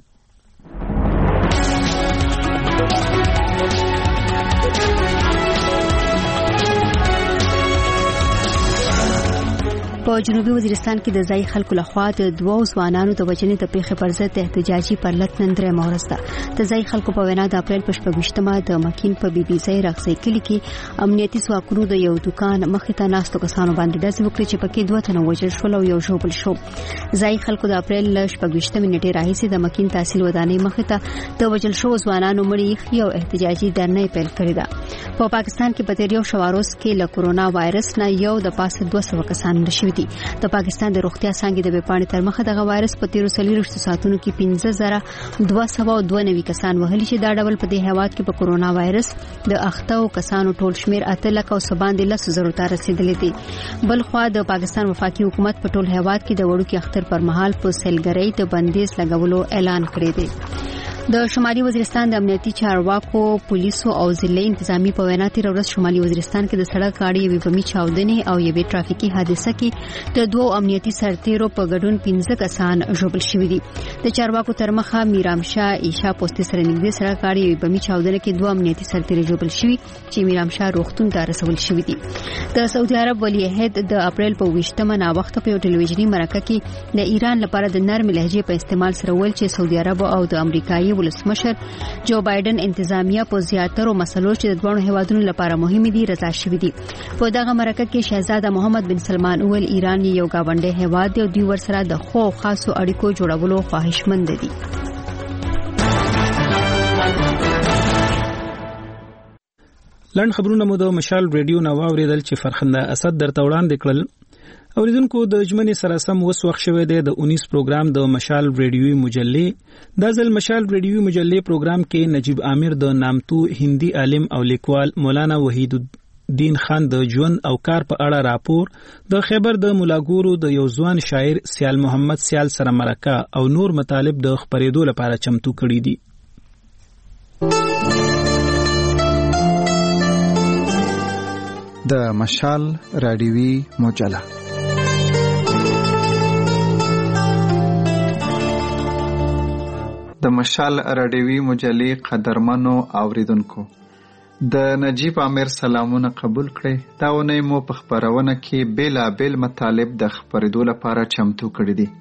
په جنوبي وزیرستان کې د ځای خلکو لخوا د دوو ځوانانو د وژنې د پیښې پر ضد احتجاجي پرلط نن درېیمه ورځ ده. د ځای خلکو په وینا د اپریل په شپږویشتمه د مکین په بي بي ځای راغځای کلي کې امنیتي ځواکونو د یو دکان مخې ته ناستو کسانو باندې ډزې وکړې چې پکې دوه تنه وژل شول او یو ژوبل شو. ځای خلکو د اپریل له شپږویشتمې نیټې راهیسې د مکین تحصیل ودانۍ مخې ته د وژل شوو ځوانانو مړي ایښي او احتجاجي دھرنه پیل کړې ده. په پاکستان کې په تیر یو شواروز کې له کورونا وایرس نه یو د پاسه دوه سوه کسان مړه شوي دي. د پاکستان د روغتیا څانګې د ویپاڼې تر مخه دغه وایرس په تیرو څلوېښتو ساعتونو کې پنځه زره دوه سوه دوه نوي کسان وهلي چې دا ډول په دې هیواد کې په کورونا وایرس د اخته کسانو ټول شمیر اته لکه او څه باندې لس زرو ته رسیدلی دی. بل خوا د پاکستان وفاقي حکومت په ټول هیواد کې د وړوکي اختر پر مهال په سیلګرۍ د بندیز لګولو اعلان کړی دی. د شمالي وزیرستان د امنیتي چارواکو پولیسو او ضلعي انتظامی په وینا تیر ورځ شمالي وزیرستان کې د سړک گاډي یوې بمي چاودنې او یوې ټرافیکي حادثه کې د دوو امنیتي سرتیرو په ګډون پنځه کسان ژوبل شوي دي. د چارواکو تر مخه میرامشاه ایشا پوسټ سره نږدې سړک گاډي یوې بمي چاودنه کې دوه امنیتي سرتیر ژوبل شوي چې میرامشاه روغتون ته رسول شوي دي. د سعودي عرب ولی عہد د اپریل په ویشتمه نا وخت په یو ټلویزیونی مرکه کې د ایران لپاره د نرم لهجې په استعمال سره ویل چې سعودي عرب او د امریکایي ولسمشر جو بایدن انتظامیه په زیاترو مسلو چې د دوه هیوادونو لپاره مهمه دي رضا شوي دي. په دغه مرکه کې شهزاده محمد بن سلمان اول ایران یو گاونډي هیواد دی او دوی ورسره د خو خاصو اړیکو جوړولو خواهشمند دي. لند خبرونه مو د مشال ریډیو نو اوریدل چې فرخنده اسد درته وړاندې کړل. اوریدونکو د ژمنې سره سم وس وخت شوه د اونیس پروګرام د مشال ریډیوي مجلې د ځل مشال ریډیوي مجلې پروګرام کې نجیب عامر د نامتو هندي عالم او لیکوال مولانا وحید الدین خان د ژوند او کار په اړه راپور، د خیبر د ملاګورو د یو ځوان شاعر سیال محمد سیال سره مرکه او نور مطالب د خبرېدو لپاره چمتو کړي دي. د مشال رادیوي مجله د مشال رادیوي مجلې قدرمنو اوریدونکو، د نجیب عامر سلامونه قبول کړئ. دا ونې مو په خبرونه کې بیلابیل مطالب د خبرېدو لپاره چمتو کړي دي.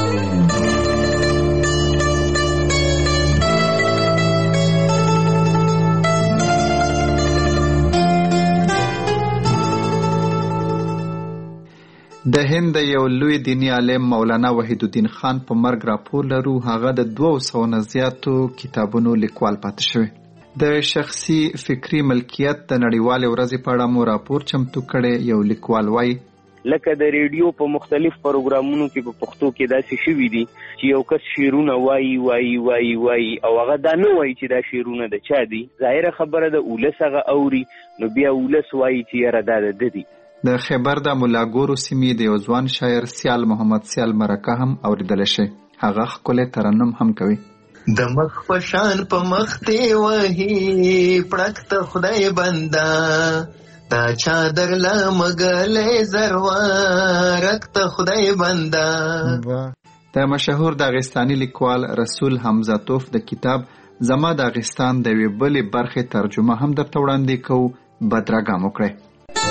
د هند یو لوی دینی عالم مولانا وحید الدین خان په مرګ راپور لرو. هغه د دوه سوو نه زیاتو کتابونو لیکوال پاتې شوی. د شخصي فکری ملکیت د نړیوالې ورځې په اړه مو راپور چمتو کړی. یو لیکوال وایي لکه د ریډیو په مختلف پروګرامونو کې په پښتو کې داسې شوي دي چې یو کس شعرونه وایي وایي وایي وایي او هغه دا نه وایي چې دا شعرونه د چا دي. ظاهره خبره د اولس هغه اوري نو بیا اولس وایي چې یاره دا د ده دي. د خیبر د ملاګورو سیمې د یو ځوان شاعر سیال محمد سیال مرکه هم اوریدل شي. هغه ښکلی ترنم هم کوي. د مخ په شان په مخ ته وهي پړک ته خدای بندا دا چادر لا مګلې زروا رکت خدای بندا. د مشهور داغستاني لیکوال رسول حمزه توف د کتاب زما داغستان د یوې بلې برخې ترجمه هم درته وړاندې کوو. بدرګه مو کړئ.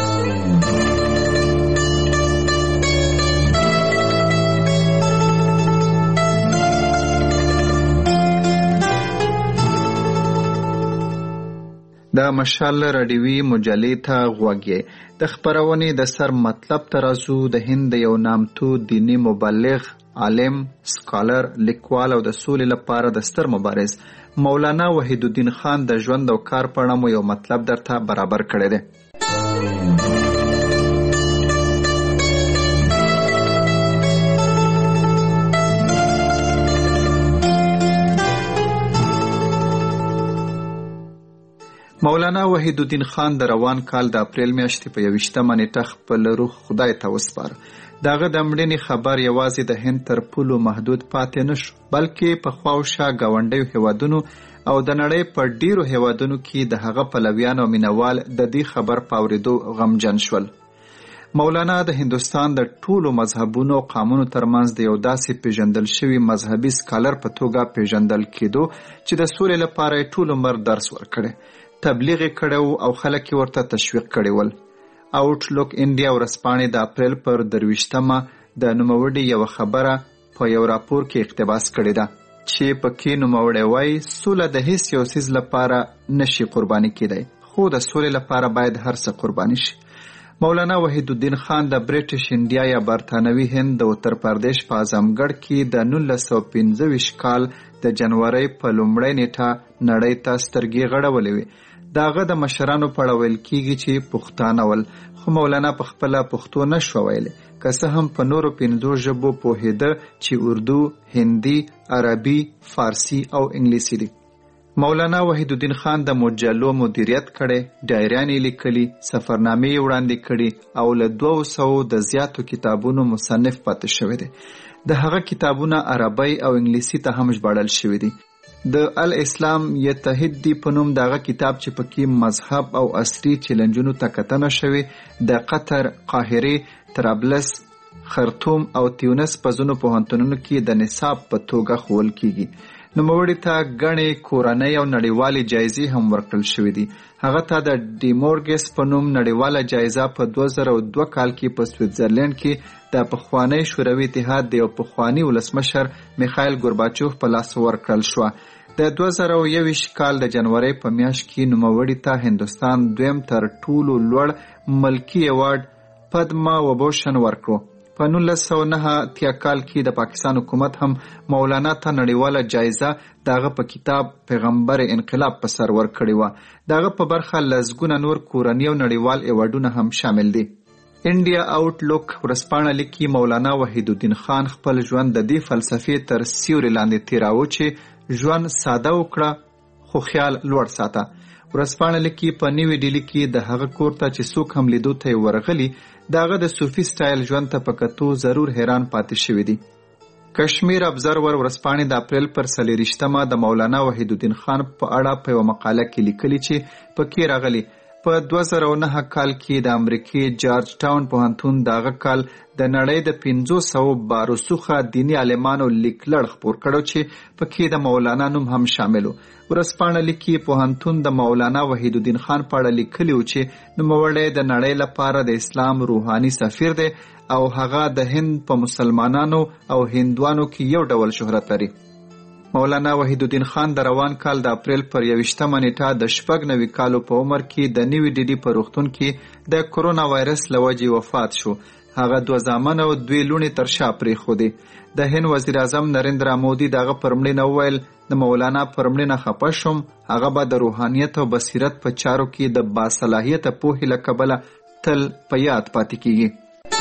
د مشال رادیوي مجلې ته غوږی. د خبرونې د سر مطلب ترازو د هند یو نامتو دینی مبلغ، عالم، سکالر، لیکوال او د سولې لپاره د ستر مبارز مولانا وحید الدین خان د ژوند او کار په اړه مو یو مطلب درته برابر کړی دی. مولانا وحید الدین خان د روان کال د اپریل میاشتې په یویشتمه نیټه خپل روح خدای ته وسپاره. دغه د مړینې خبر یوازې د هند تر پولو محدود پاتې نشو، بلکې په خواوشا ګاونډیو هیوادونو او د نړۍ په ډیرو هیوادونو کې د هغه پلویان او مینوال د دې خبر په اورېدو غمجن شول. مولانا د هندوستان د ټولو مذهبونو او قومونو ترمنځ د یو داسې پیژندل شوي مذهبي سکالر په توګه پیژندل کېدو چې د سولې لپاره یې ټول عمر درس ورکړی، تبلیغ یې کړی او خلک یې ورته تشویق کړي ول. آوټلوک انډیا ورځپاڼې د اپریل پر درویشتمه د نوموړي یوه خبره په یو راپور کې اقتباس کړې ده چې پکې نوموړی وایي سوله د هیڅ یو څیز لپاره نشي قرباني کېدی، خو د سولې لپاره باید هر څه قرباني شي. مولانا وحید الدین خان د بریټیش انډیا یا برطانوي هند د اتر پردیش په اعظمګړ کې د نولس سوه پنځه ویشت کال د جنورۍ په لومړۍ نیټه نړۍ ته سترګې غړولې وې. د هغه د مشرانو په اړه ویل کېږي چې پښتانه ول، خو مولانا په خپله پښتو نه شوه ویلی، که څه هم په نورو پنځو ژبو پوهېده چې اردو، هندي، عربي، فارسي او انګلیسي دي. مولانا وحید الدین خان د مجلو مدیریت کړی، ډایریانې لیکلي، سفرنامې یې وړاندې کړي او له دوو سوو د زیاتو کتابونو مصنف پاتې شوی دی. د هغه کتابونه عربی او انګلیسي ته هم ژباړل شوي دي. د الاسلام یتحد دی په نوم دغه کتاب چې پکې مذهب او عصري چیلنجونو ته کتنه شوې د قطر، قاهرې، طرابلس، خرطوم او تیونس په ځینو پوهنتونونو کې د نصاب په توګه ښوول کیږي. نوموړي ته ګڼې کورنۍ او نړیوالې جایزې هم ورکړل شوې دي. هغه ته د ډیمورګس په نوم نړیواله جایزه په دوه زره دوه کال کې په سویټزرلینډ کې د پخوانی شوروي اتحاد د یو پخواني ولسمشر میخایل ګورباچوف په لاس ورکړل شوه. د دوه زره یوویشت کال د جنورۍ په میاشت کې نوموړي ته هندوستان دویم تر ټولو لوړ ملکي ایوارډ پدما وبوشن ورکړو. په نولس سوه نهه اتیا کال کې د پاکستان حکومت هم مولانا ته نړیواله جایزه دغه په کتاب پیغمبر انقلاب په سر ورکړې وه. دغه په برخه لسګونه نور کورني او نړیوال ایوارډونه هم شامل دي. انډیا آوټلوک ورځپاڼه لیکي مولانا وحید الدین خان خپل ژوند د دې فلسفې تر سیوري لاندې تیراوه چې ژوند ساده وکړه خو خیال لوړ ساته. ورځپاڼه لیکي په نیوي ډیلي کې د هغه کور ته چې څوک هم لیدو ته ورغلي د هغه د صوفي سټایل ژوند ته په کتو ضرور حیران پاتې شوي دي. کشمیر ابزرور ورځپاڼې د اپریل پر څلېرویشتمه د مولانا وحید الدین خان په اړه په یوه مقاله کې لیکلي چې پکې راغلي په دوه زره نهه کال کې د امریکې جارج ټاون پوهنتون دغه کال د نړۍ د پنځو سوو باروسوخه دیني عالمانو لیکلړ خپور کړو چې پکې د مولانا نوم هم شامل و. ورځپاڼه لیکي پوهنتون د مولانا وحید الدین خان په اړه لیکلي و چې نوموړی د نړۍ لپاره د اسلام روحاني سفیر دی او هغه د هند په مسلمانانو او هندوانو کې یو ډول شهرت لري. مولانا وحید الدین خان د روان کال د اپریل پر یویشتمه نیټه د شپږ نوي کالو په عمر کې د نیوي ډیډي په روغتون کې د کرونا وایرس له وجې وفات شو. هغه دوه زامن او دوی لوڼې تر شا پرېښودې. د هند وزیر اعظم نریندرا مودي دغه پر مړینه وویل د مولانا پر مړینه خفه شوم، هغه به د روحانیت او بصیرت په چارو کې د باصلاحیته پوهې له کبله تل په یاد پاتې کیږي.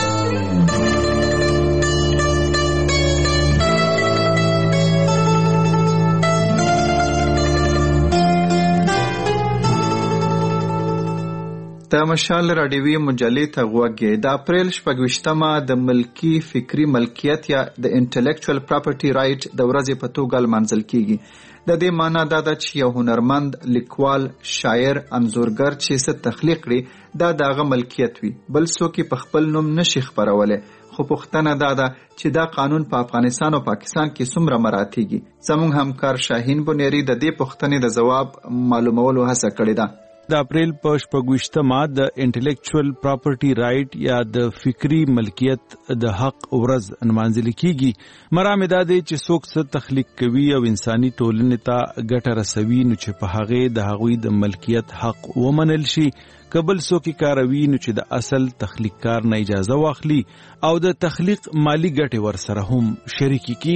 د مشال راډیوي مجلې ته غوږ. د اپریل شپږویشتمه د ملکي فکري ملکیت یا د انټلیکچوال پراپرټي رایټ د ورځې په توګه لمانځل کیږي. د دې معنی دا ده چې یو هنرمند، لیکوال، شاعر، انځورګر چې څه تخلیق کړي دا د هغه ملکیت وي، بل څوک په خپل نوم نشي خپرولی. خو پوښتنه دا ده چې دا قانون په افغانستان او پاکستان کې څومره مراعاتیږي. زموږ همکار شاهین بنيري د دې پوښتنې د ځواب معلومولو هڅه کړې ده. د اپریل په شپږویشتمه د انټلیکچوال پراپرټي رایټ یا د فکری ملکیت د حق ورځ نمانځل کیږي. مرامه دا دی چې څوک څه تخلیق کوي او انساني ټولنې ته ګټه رسوي نو چې په هغه د هغوی د ملکیت حق ومنل شي. قبل څوک کاروي نو چې د اصل تخلیقکار نه اجازه واخلي او د تخلیق مالی ګټه ورسره هم شریک کی.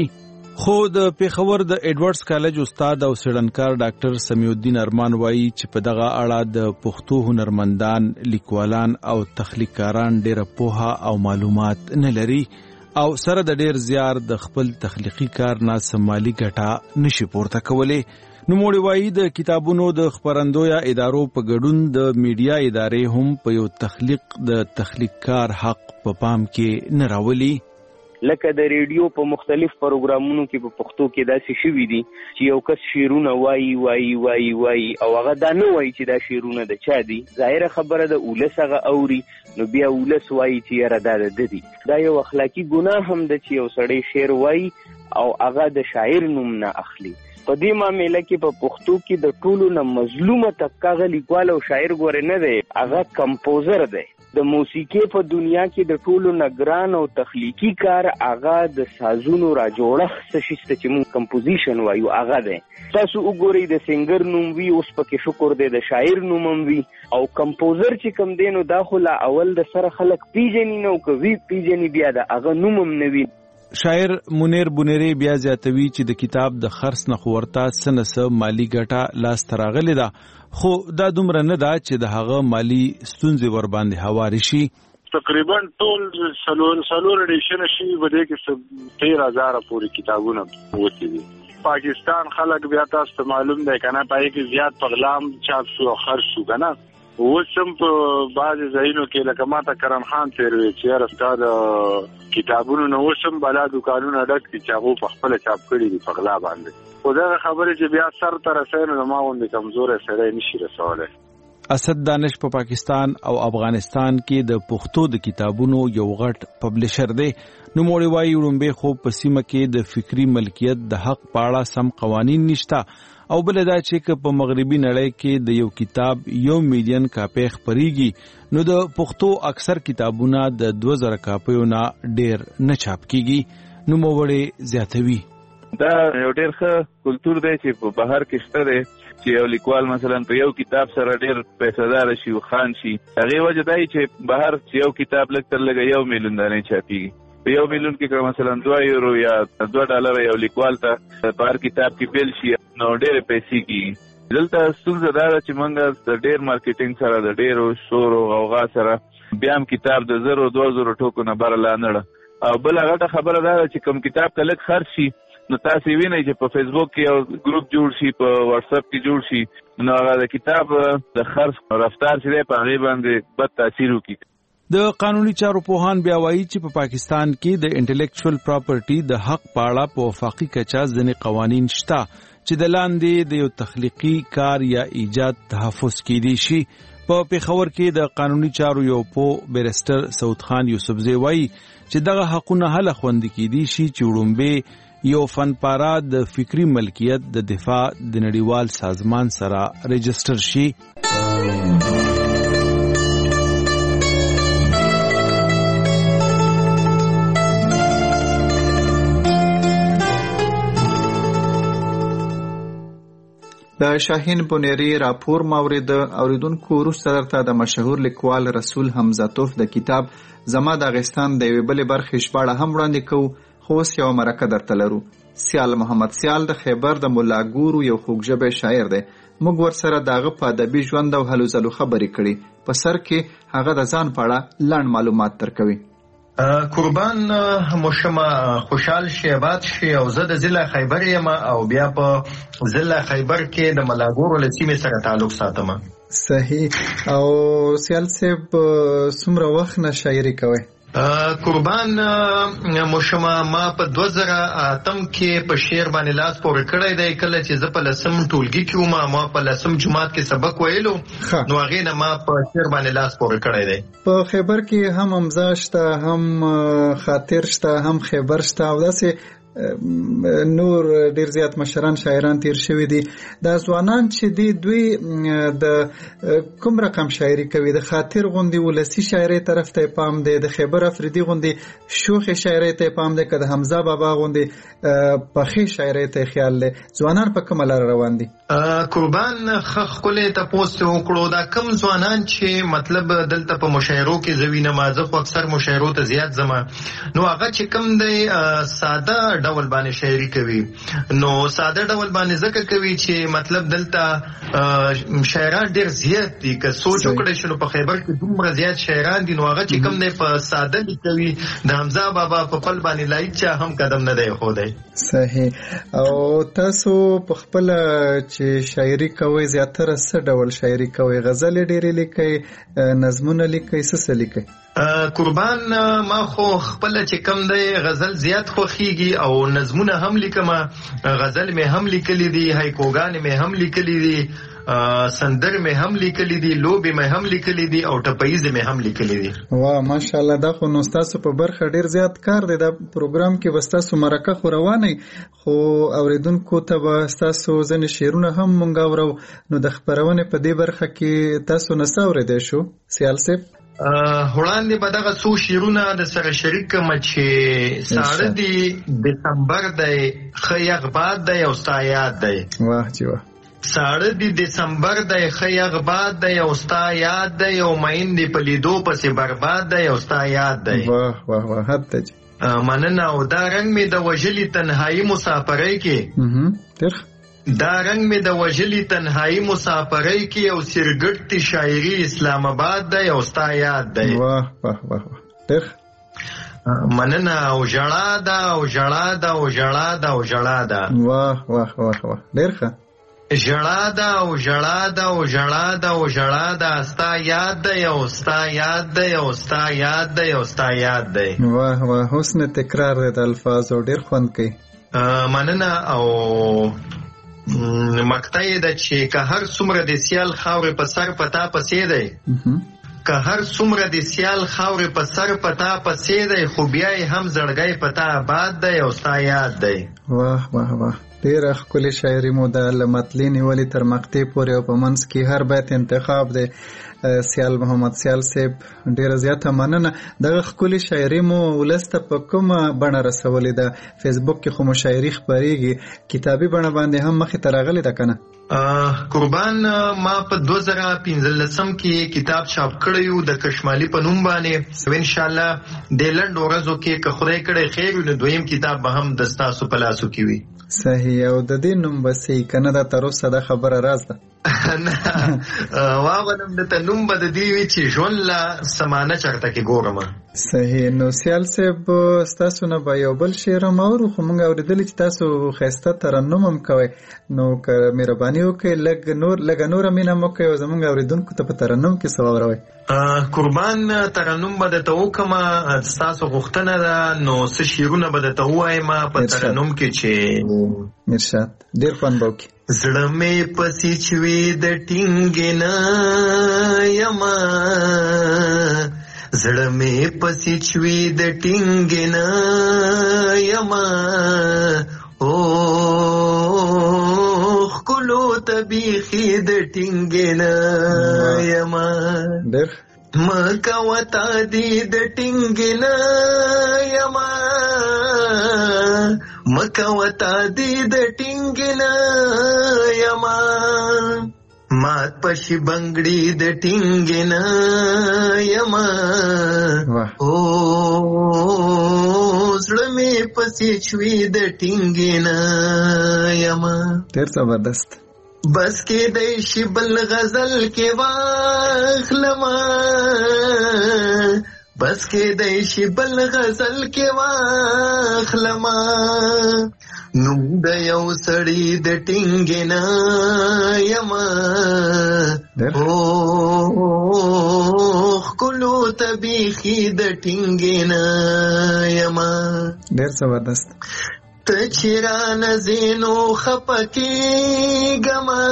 خو د پیښور د ایډورډز کالج استاد او سړنکار ډاکټر سمیع الدین ارمان وایي چې په دغه اړه د پښتو هنرمندان، لیکوالان او تخلیقکاران ډېره پوهه او معلومات نه لري او سره د ډېر زیار د خپل تخلیقي کار نه سمالي ګټه نشي پورته کولی. نوموړي وایي د کتابونو د خپرندو یا ادارو په ګډون د میډیا ادارې هم په یو تخلیق د تخلیقکار حق په پام کې نه راولي. لکه د ریډیو په مختلف پروګرامونو کې په پښتو کې داسې شوي دي چې یو کس شعرونه وایي وایي وایي وایي او هغه دا نه وایي چې دا شعرونه د چا دي. ظاهره خبره د ولس هغه اوري نو بیا ولس وایي چې یاره دا د ده دي. دا یو اخلاقي ګناه هم ده چې یو سړی شعر وایي او هغه د شاعر نوم نه اخلي. په دې معامله کې په پښتو کې د ټولو نه مظلومه طبقه هغه لیکوال او شاعر ګورې نه دی، هغه کمپوزر دی. د موسیقي په دنیا کې د ټولو نه ګران او تخلیقي کار هغه د سازونو راجوړښت څه شي چې موږ کمپوزیشن وایو هغه دی. تاسو وګورئ د سنگر نوم وي، اوس پکې شکر دی د شاعر نوم هم وي، او کمپوزر چې کوم دی نو دا خو لا اول د سره خلک پیژني نو که وی پیژني بیا د هغه نوم هم نه وي. شاعر منیر بونیری بیا زیاتوي چې د کتاب د خرڅ نه خو ورته څه نه څه مالي ګټه لاسته راغلې ده، خو دا دومره نه ده چې د هغه مالي ستونزې ورباندې هوارې شي. تقریبا ټول سلور سلور ایډیشن شي په دې کې تیر هزار پورې کتابونه وتی دي. پاکستان خلک بیا تاسو ته معلوم دی کنه پای کې زیات پغلام چاپ شو خرڅ شو کنه. وسم په بعض ځایونو کې لکه ماته کرم خان تیر وی چې راستاد کتابونو نو وسم بلا دکانونو ډک چې هغه په خپل چاپ کړي دي پغلا باندې. خو دا خبره چې بیا سر تر رسېنه نو ما وندې کمزور سره نشي رسوله. اسد دانش په پا پاکستان او افغانستان کې د پښتو د کتابونو یو غټ پبلشر دی. نو موږ وایي ورومبه خو په سیمه کې د فکری ملکیت د حق پاړه سم قوانین نشته او بل دا چې په مغربي نړۍ کې د یو کتاب یو میلیون کاپی خپریږي نو د پښتو اکثر کتابونه د دوه زره کاپیو نه ډیر نه چاپ کیږي. نو موږ زیاتوي دا یو ډیر ښه کلچر دی چې په بهر کې شته دی چې یو لیکوال مثلا په یو کتاب سره ډیر پیسه‌دار شي او خان شي. هغه وجه دی چې بهر چې یو کتاب لږ تر لږه یو میلیون دانې چاپیږي. په یو میلیون کې که مثلا دوه یورو یا دوه ډالر یو لیکوال ته په هر کتاب کې بیل شي نو ډېرې پیسې کېږي. دلته ستونزه دا ده چې موږ د ډېر مارکیټینګ سره د ډېرو شور او غوغا سره بیا هم کتاب د زرو دوه زرو ټوکو نه بره لا نړه. او بله غټه خبره دا ده چې کوم کتاب که لږ خرڅ شي نو تاسو وینئ چې په فیسبوک کې یو ګروپ جوړ شي، په واتساپ کې جوړ شي، نو هغه د کتاب د خرڅ رفتار چې دی په هغې باندې بد تاثیر وکړي. د قانوني چارو پوهان بیا وایي چې په پاکستان کې د انټلیکچوال پراپرټي د حق په اړه په وفاقي کچه ځینې قوانین شته چې د لاندې د یو تخلیقي کار یا ایجاد تحفظ کیدی شي. په پیښور کې د قانوني چارو یو پوه بیرسټر سعود خان یوسفزی وایي چې دغه حقونه هله خوندي کیدی شي چې وړومبه یو فنپاره د فکری ملکیت د دفاع د نړیوال سازمان سره رجسټر شي. د شاهین بونیری راپور مورید اوریدونکو وروسته درته د مشهور لیکوال رسول حمزاتوف د کتاب زما د افغانستان د یوې بلې برخې ژباړه هم وړاندې کوو، خو اوس یوه مرکه درته لرو. سیال محمد سیال د خیبر د ملاګورو یو خوږژبی شاعر دی. موږ ورسره د هغه په ادبي ژوند او هلو ځلو خبرې کړي. په سر کې هغه د ځان په اړه لنډ معلومات درکوي. قربان مشما خوشحال شي آباد شي او زه د ضلع خیبر یم او بیا په ضلع خیبر کې د ملاګورو له سیمې سره تعلق ساتم. صحیح. او سیال صاحب څومره وخت نه شاعري کوئ؟ قربان مشما ما په دوه زره اتم کې په شعر باندې لاس پورې کړی دی. کله چې زه په لسم ټولګي کې وم ما په لسم جماعت کې سبق ویلو نو هغې نه ما په شعر باندې لاس پورې کړی دی. په خیبر کې هم امزا شته، هم خاطر شته، هم خیبر شته او داسې نور ډیر زیات مشران شاعران تیر شوي دي. دا ځوانان چې دي دوی د کوم رقم شاعري کوي؟ د خاطر غوندې ولسي شاعرۍ طرف ته پام دی، د خیبر افریدي غوندې شوخې شاعرۍ ته پام دی، که د حمزه بابا غوندې پخې شاعرۍ ته خیال دی؟ ځوانان په کومه لاره روان دي؟ قربان ښه ښکلی تپوس وکړو. دا کوم ځوانان چې مطلب دلته په مشاعرو کې زه وینم، زه خو اکثر مشاعرو ته زیات ځم، نو هغه چې کوم دی ساده ډول باندې شاعري کوي. نو ساده ډول باندې ځکه کوي چې مطلب دلته شاعران ډېر زیات دي. که سوچ وکړئ شنو په خیبر کې دومره زیات شاعران دي، نو هغه چې کوم دی په ساده لیکوي. د حمزه بابا په پل باندې لایق چا هم قدم نه دی ښودی. صحیح. او تاسو په خپل چې شاعري کوئ زیاتره څه ډول شاعري کوئ؟ غزل ډېرې لیکئ، نظمونه لیکئ، څه څه لیکئ؟ قربان ما خو خپل چې کم دی غزل زیات خوښیږي او نظمونه هم لیکم. غزل مې هم لیکلي دي، هایکوګانې مې هم لیکلي دي، سندر مې هم لیکلي دي، لوبې مې هم لیکلي دي او ټپیزې مې هم لیکلي دي. واه ماشاءالله. دا خو نو ستاسو په برخه ډیر زیات کار دی. دا پروګرام کې به ستاسو مرکه خو روانه، خو اوریدونکو ته به ستاسو ځینې شعرونه هم مونږ اورو. نو د خپرونې په دې برخه کې تاسو نه څه اورېدی شو سیال صاحب؟ وړاندې به دغه څو شعرونه د سره شریک کړم چې ساړه دي، دسمبر دی، ښه یخ باد دی او ستا یاد دی. واه جی واه. ساړه دی دسمبر دی، ښه یخ باد دی او ستا یاد دی، او مین دی په لیدو پسې برباد دی او ستا یاد دی. واه واه واه. حد ته جی مننه. او دا رنګ مې د وژلي تنهایی مسافرۍ کې تر دا رنگ می د وژلی تنهایی مسافرۍ کې او سرګټ شاعری اسلام آباد دی او ستا یاد دی. واه واه واه. ډېر مننه. او ژړا ده او ژړا ده او ژړا ده او ژړا ده. واه واه واه واه. ډېر ښه. ژړا ده او ژړا ده او ژړا ده او ژړا ده، ستا یاد دی او ستا یاد دی او ستا یاد دی او ستا یاد دی. واه واه. حسن تکرار دی د الفاظو، ډېر خوند کوي. مننه. او مقطع یې ده چې که هر څومره د سیال خاورې په سر پتا پسې دی، که هر څومره د سیال خاورې په سر پتا پسې دی، خو بیا یې هم زړګی پتا آباد دی او ستا یاد دی. واه واه واه. ډېره ښکلې شاعري مو ده، له مطلع نیولې تر مقطع پورې، او په منځ کې هر بیت انتخاب دی. سیال محمد سیال صاحب ډیره زیاته مننه. دغه ښکلې شاعري مو ولس ته په کومه بڼه رسولې ده؟ فیسبوک کې خو مو شاعري خپرېږي، کتابي بڼه باندې هم مخې ته راغلې ده که نه؟ قربان ما په دوه زره پنځلسم کې کتاب چاپ کړی و د کشمالي په نوم باندې. ان شاء الله د لنډ ورځو کې که خدای کړی خیر وي نو دویم کتاب به هم د ستاسو په لاسو کې وي. صحیح. او د دې نوم به صحیح که نه؟ دا تر اوسه دا خبره راز ده. نه واغلم د ته نوم به د دې وي چې ژوند له سمانه چرته کې ګورم. صحیح. نو سیال صاحب ستاسو نه به یو بل شعر هم اورو، خو موږ اورېدلي چې تاسو ښایسته ترنم هم کوئ. نو که مهرباني وکړئ لږ نور لږه نوره مینه هم وکړئ او زموږ اورېدونکو ته په ترنم کې څه واوروئ. قربان ترنم به درته وکړم، ستاسو غوښتنه ده. نو څه شعرونه به درته ووایم په ترنم کې چې مرشد ډېر خوند به وکړي. زړه مې پسې چې وي د ټینګې نه یما، زړه مې پسې چې وي د ټینګې نه یما، او ښکلو ته بیخي د ټینګې نه یما، مکه وتا دې د ټینګې نه یما، مکه وتا دې د ټینګې نه یما، مات پشي بنگړي د ټینګې نه یما، او زړه مې پسې چوي د ټینګې نه یما. ډېر زبردست. بس کې د شي بل غزل کې واخلما، بس کې د شي بل غزل کې واخلما، نوم د یو سړی د ټینګې نه یما، او ښکلو ته بیخي د ټینګې نه یما. ډېر زبردست. ته چې رانه ځینو خفه کېږمه،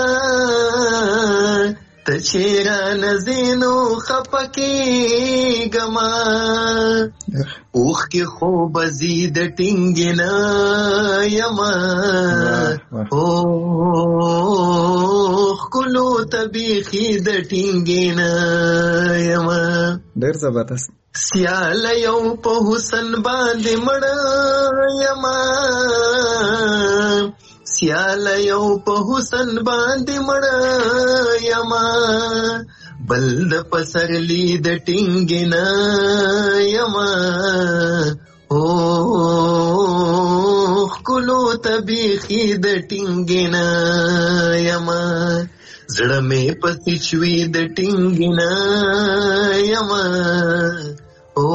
ته چې رانه ځینو خفه کېږمه، اوښکې خو به ځي د ټینګې نه یما، او ښکلو ته بیخي د ټینګې نه یما. ډېر زبردست. سیال یو په حسن باندې مړه یما، سیال یو په حسن باندې مړه یما، بل د پسرلی د ټینګې نه یما، او خلو تبیخی د ټینګینا یما زړه مې پسې چوي د ټینګینا یما او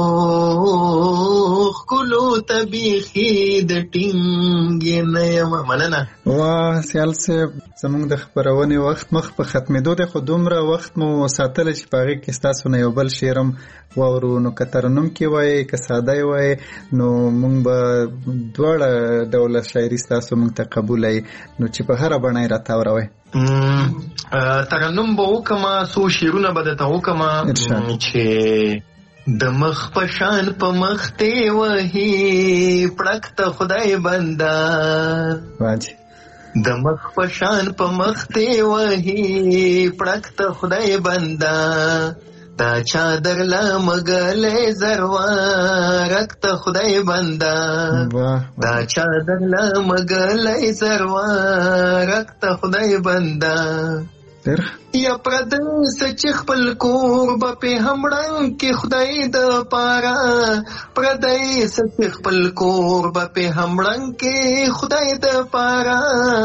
خلو تبیخی د ټینګینا یما. مننه. واه سیال صاحب زموږ د خبرونې وخت مخ په ختمېدو دی، خو دومره وخت مو ساتلی چې په هغې کې ستاسو نه یو بل شعر هم واورو. نو که ترنم کې وایې که ساده یې وایې نو موږ به دواړه ډوله شاعري ستاسو موږ ته قبوله یې، نو چې په هره بڼه یې راته اوروئ. ترنم به وکړمه، څو شعرونه به درته وکړمه چې د مخ په شان په مخ ته وهي پړک ته خدای بنده، واجب د مخ په شان په مخ ته وهي پړک ته خدای بنده، دا چادر لا مګلې زروا رکت خدای بنده، دا چادر لا مګلې زروا رکت خدای بنده. یا پردیس چې خپل کور به په همړنګ کې خدای د پاره، پردیس چې خپل کور به په همړنګ کې خدای د پاره،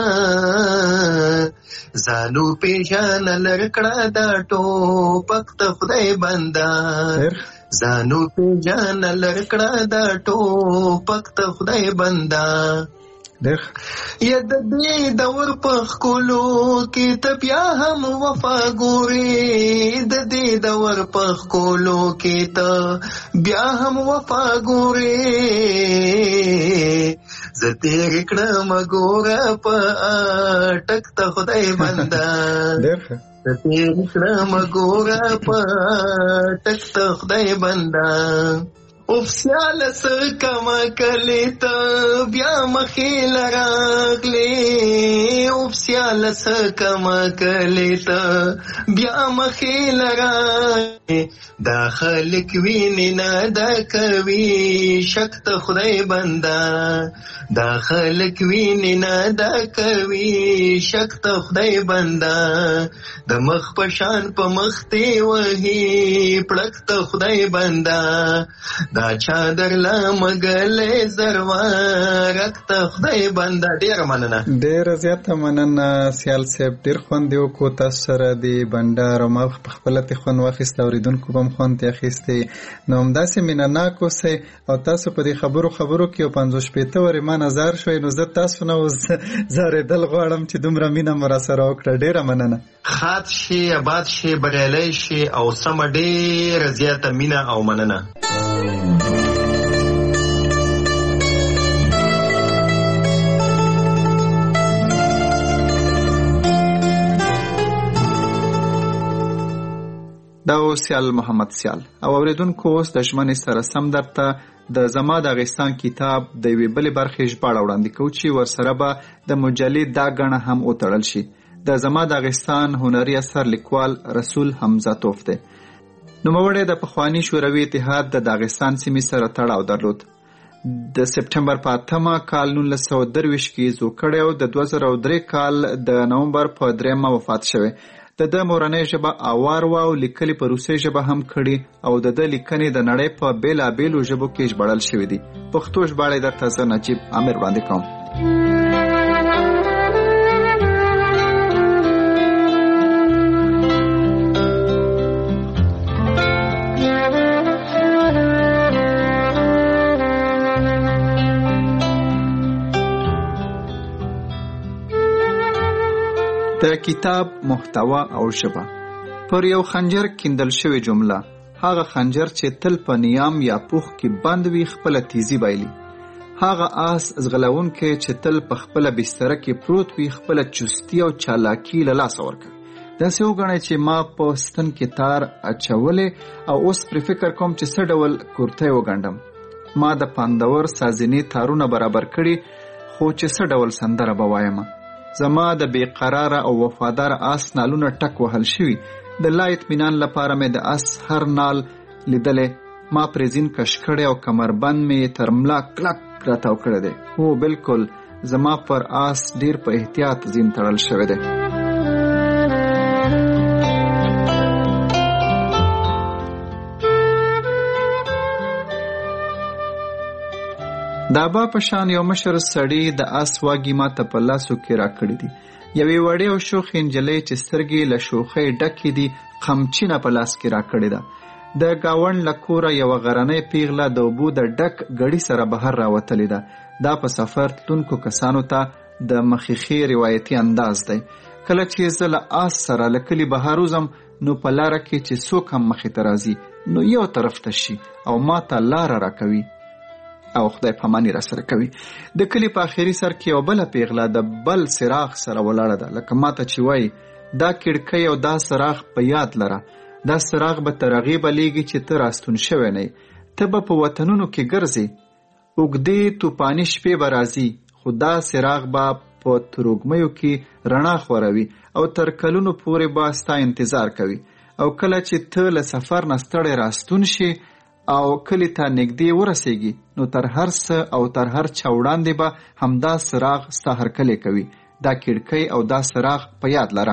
زانو پیژان لرکړه دا ټوپک ته خدای بنده، زانو پیژان لرکړه دا ټوپک ته خدای بنده. یا د دې دور په ښکلو کې ته بیا هم وفا ګورې، د دې دور په ښکلو کې ته بیا هم وفا ګورې، زه تېرې کړم ګوره په اټک ته خدای بنده، زه تېرې کړم ګوره په اټک ته خدای بنده. اوف سیاله څه کمه کلې ته بیا مخې لراغلې، اوف سیاله څه کمه کلې ته بیا مخې لراغلې، دا خلک وینې نه دا کوي شک ته خدای بنده، دا خلک وینې نه دا کوي شک ته خدای بنده، د مخ په شان په مخ ته وهي پړک ته خدای بنده، دا چادر لا مګلې زروا رکت خدای بنده. ډېره مننه. ډېره زیاته مننه سیال صاحب، ډېر خوند یې وکړو تاسو سره د بنډار او ما په خپله ترې خوند واخیسته، اورېدونکو به هم خوند ترې اخیستی. نو همداسې مینه ناک اوسئ او تاسو په دې خبرو خبرو کې یو پنځوس شپېته ورې ما نظر شوی، نو زه تاسو نه اوس زارېدل غواړم چې دومره مینه مو راسره وکړه. ډېره مننه. ښاد شي، اباد شي، بریالی شي او سمه ډېره زیاته مینه او مننه. دا سیال محمد سیال او اوریدونکو اوس د ژمنې سره سم درته د زما د اغیستان کتاب د یوې بلې برخې ژباړه وړاندې کوو چې ورسره به د مجلې دا ګڼه هم وتړل شي. د زما د اغیستان هنري اثر لیکوال رسول حمزه توف دی. نوموړی د پخواني شوروي اتحاد د داغستان سیمې سره تړاو درلود. د سپټمبر په اتمه کال نولس سوه درویشت کې زو کړی او د دوه زره درې کال د نومبر په دریمه وفات شوی. د ده مورنۍ ژبه اوار وه او لیکلي په روسۍ ژبه هم کړي او د ده لیکنې د نړۍ په بېلابېلو ژبو کې ژباړل شوي دي. پښتو ژباړه درته زه نجیب عامر وړاندې کوم. د کتاب محتوا او ژبه. پر یو خنجر کیندل شوی جمله، هغه خنجر چې تل په نیام یا پوخ کې بند وي خپله تیزی بایلي. هغه آس ځغلونکی چې تل په خپله بستره کې پروت وي خپله چستی او چالاکي له لاسه ورکوي. داسې وګڼئ چې ما په ستن کې تار اچولې او اوس پرې فکر کوم چې څه ډول کورتۍ وګنډم. ما د پاندور سازنې تارونه برابر کړي خو چې څه ډول سندره به وایم. زما د بې قراره او وفادار آس نالونه ټک وهل شوي. د لا اطمینان لپاره مې د آس هر نال لیدلې. ما پرې زین کش کړی او کمربند مې تر ملا کلک راتاو کړی دی. هو بالکل زما پر آس ډیر په احتیاط زین تړل شوی دی. د ابا په شان یو مشر سړي د آس واګي ماته په لاسو کې راکړي دي. یوې وړې او شوخې نجلۍ چې سترګې له شوخۍ ډکې دي قمچینه په لاس کې راکړې ده. د ګاونډ له کوره یوه غرنۍ پیغله د اوبو د ډک ګړي سره بهر راوتلې ده. دا په سفر تلونکو کسانو ته د مخیخي روایتي انداز دی. کله چې زه له آس سره له کلي بهر وځم نو په لاره کې چې څوک هم مخې ته راځي نو یو طرف ته شي او ما ته لاره راکوي او خدای پاماني را سره کوي. د کلي په آخري سر کې یو بله پیغله د بل څراغ سره ولاړه ده. لکه ما ته چې وایي دا کړکۍ او دا څراغ په یاد لره. دا څراغ به تر هغې بلیږي چې ته راستون شوی نه یې. ته به په وطنونو کې ګرځې، اوږدې توپاني شپې به راځي، خو دا څراغ به په تروږمیو کې رڼا خوروي او تر کلونو پورې به ستا انتظار کوي. او کله چې ته له سفر نه ستړی راستون شي او کلی ته نږدې ورسېږي نو تر هر څه او تر هر چا وړاندې به همدا څراغ ستا هرکلی کوي. دا کړکۍ او دا څراغ په یاد لره.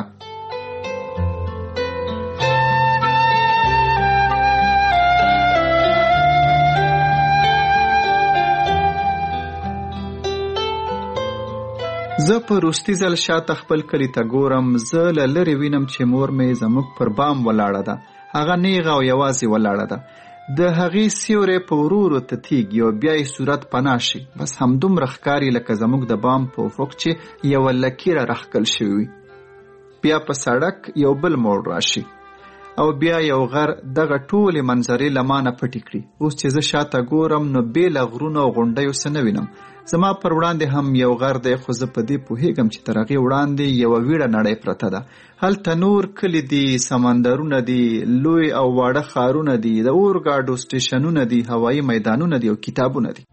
زه په روستي ځل شاته خپل کلي ته ګورم. زه له لرې وینم چې مور مې زموږ پر بام ولاړه ده. هغه نیغه او یوازې ولاړه ده. د هغې سیوری په ورو ورو تتیږي او بیا یې صورت پناه شي. بس همدومره ښکاري لکه زموږ د بام په افق چې یوه لکیره راښکل شوې وي. بیا په سړک یو بل موړ راشي او بیا یو غر دغه ټولې منظرې له ما نه پټې کړي. اوس چې زه شاته ګورم نو بې له غرونو او غونډیو څه نه وینم. زما پر وړاندې هم یو غر دی، خو زه په دې پوهېږم چې تر هغې وړاندې یوه ویړه نړۍ پرته ده. هلته نور کلي دي، سمندرونه دي، لوی او واړه ښارونه دي، د اورګاډو سټیشنونه دي، هوایي میدانونه دي او کتابونه دي.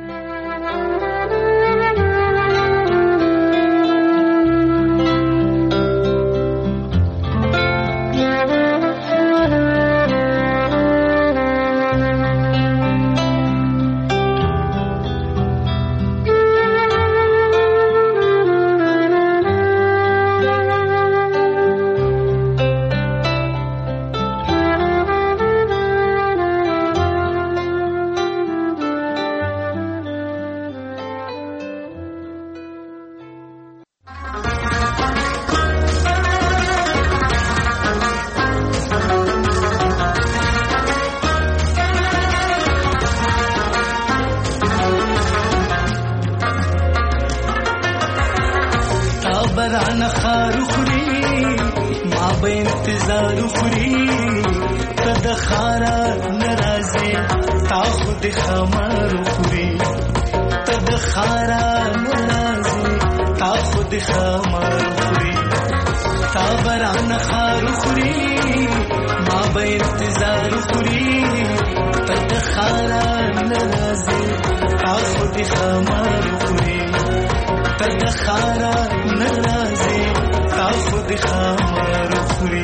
برانه خارو خوري ما به انتظار خوري ته د خارا ناراضي تا خود خمار خوري ته د خارا ناراضي تا خود خمار خوري تا برانه خارو خوري ما به انتظار خوري ته د خارا ناراضي تا خود خمار خوري ته د خارا ناراضي تا خود خمار خوري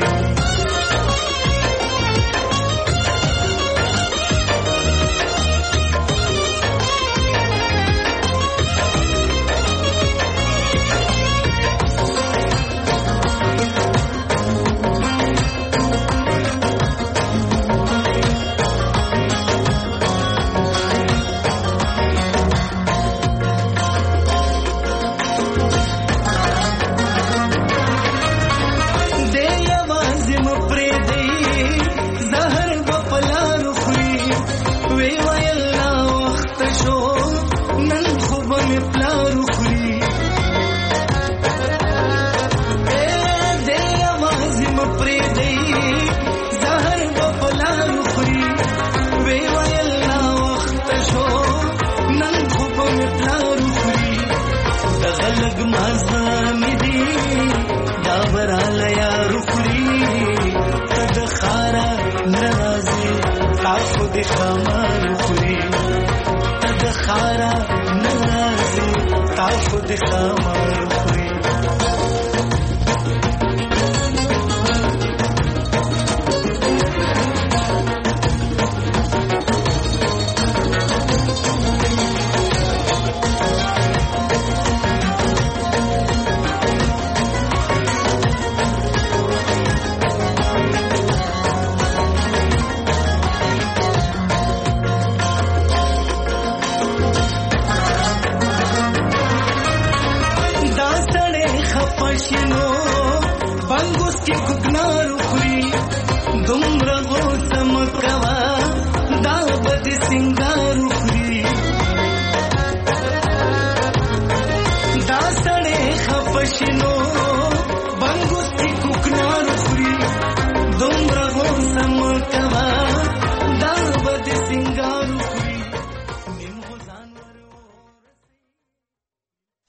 خمار خوري ته خارا ناراضي تا خود خمار خوري کې کوکنار خوري دومره غوسه مکوا دا بد سنگار خوري دا سړی خفشنو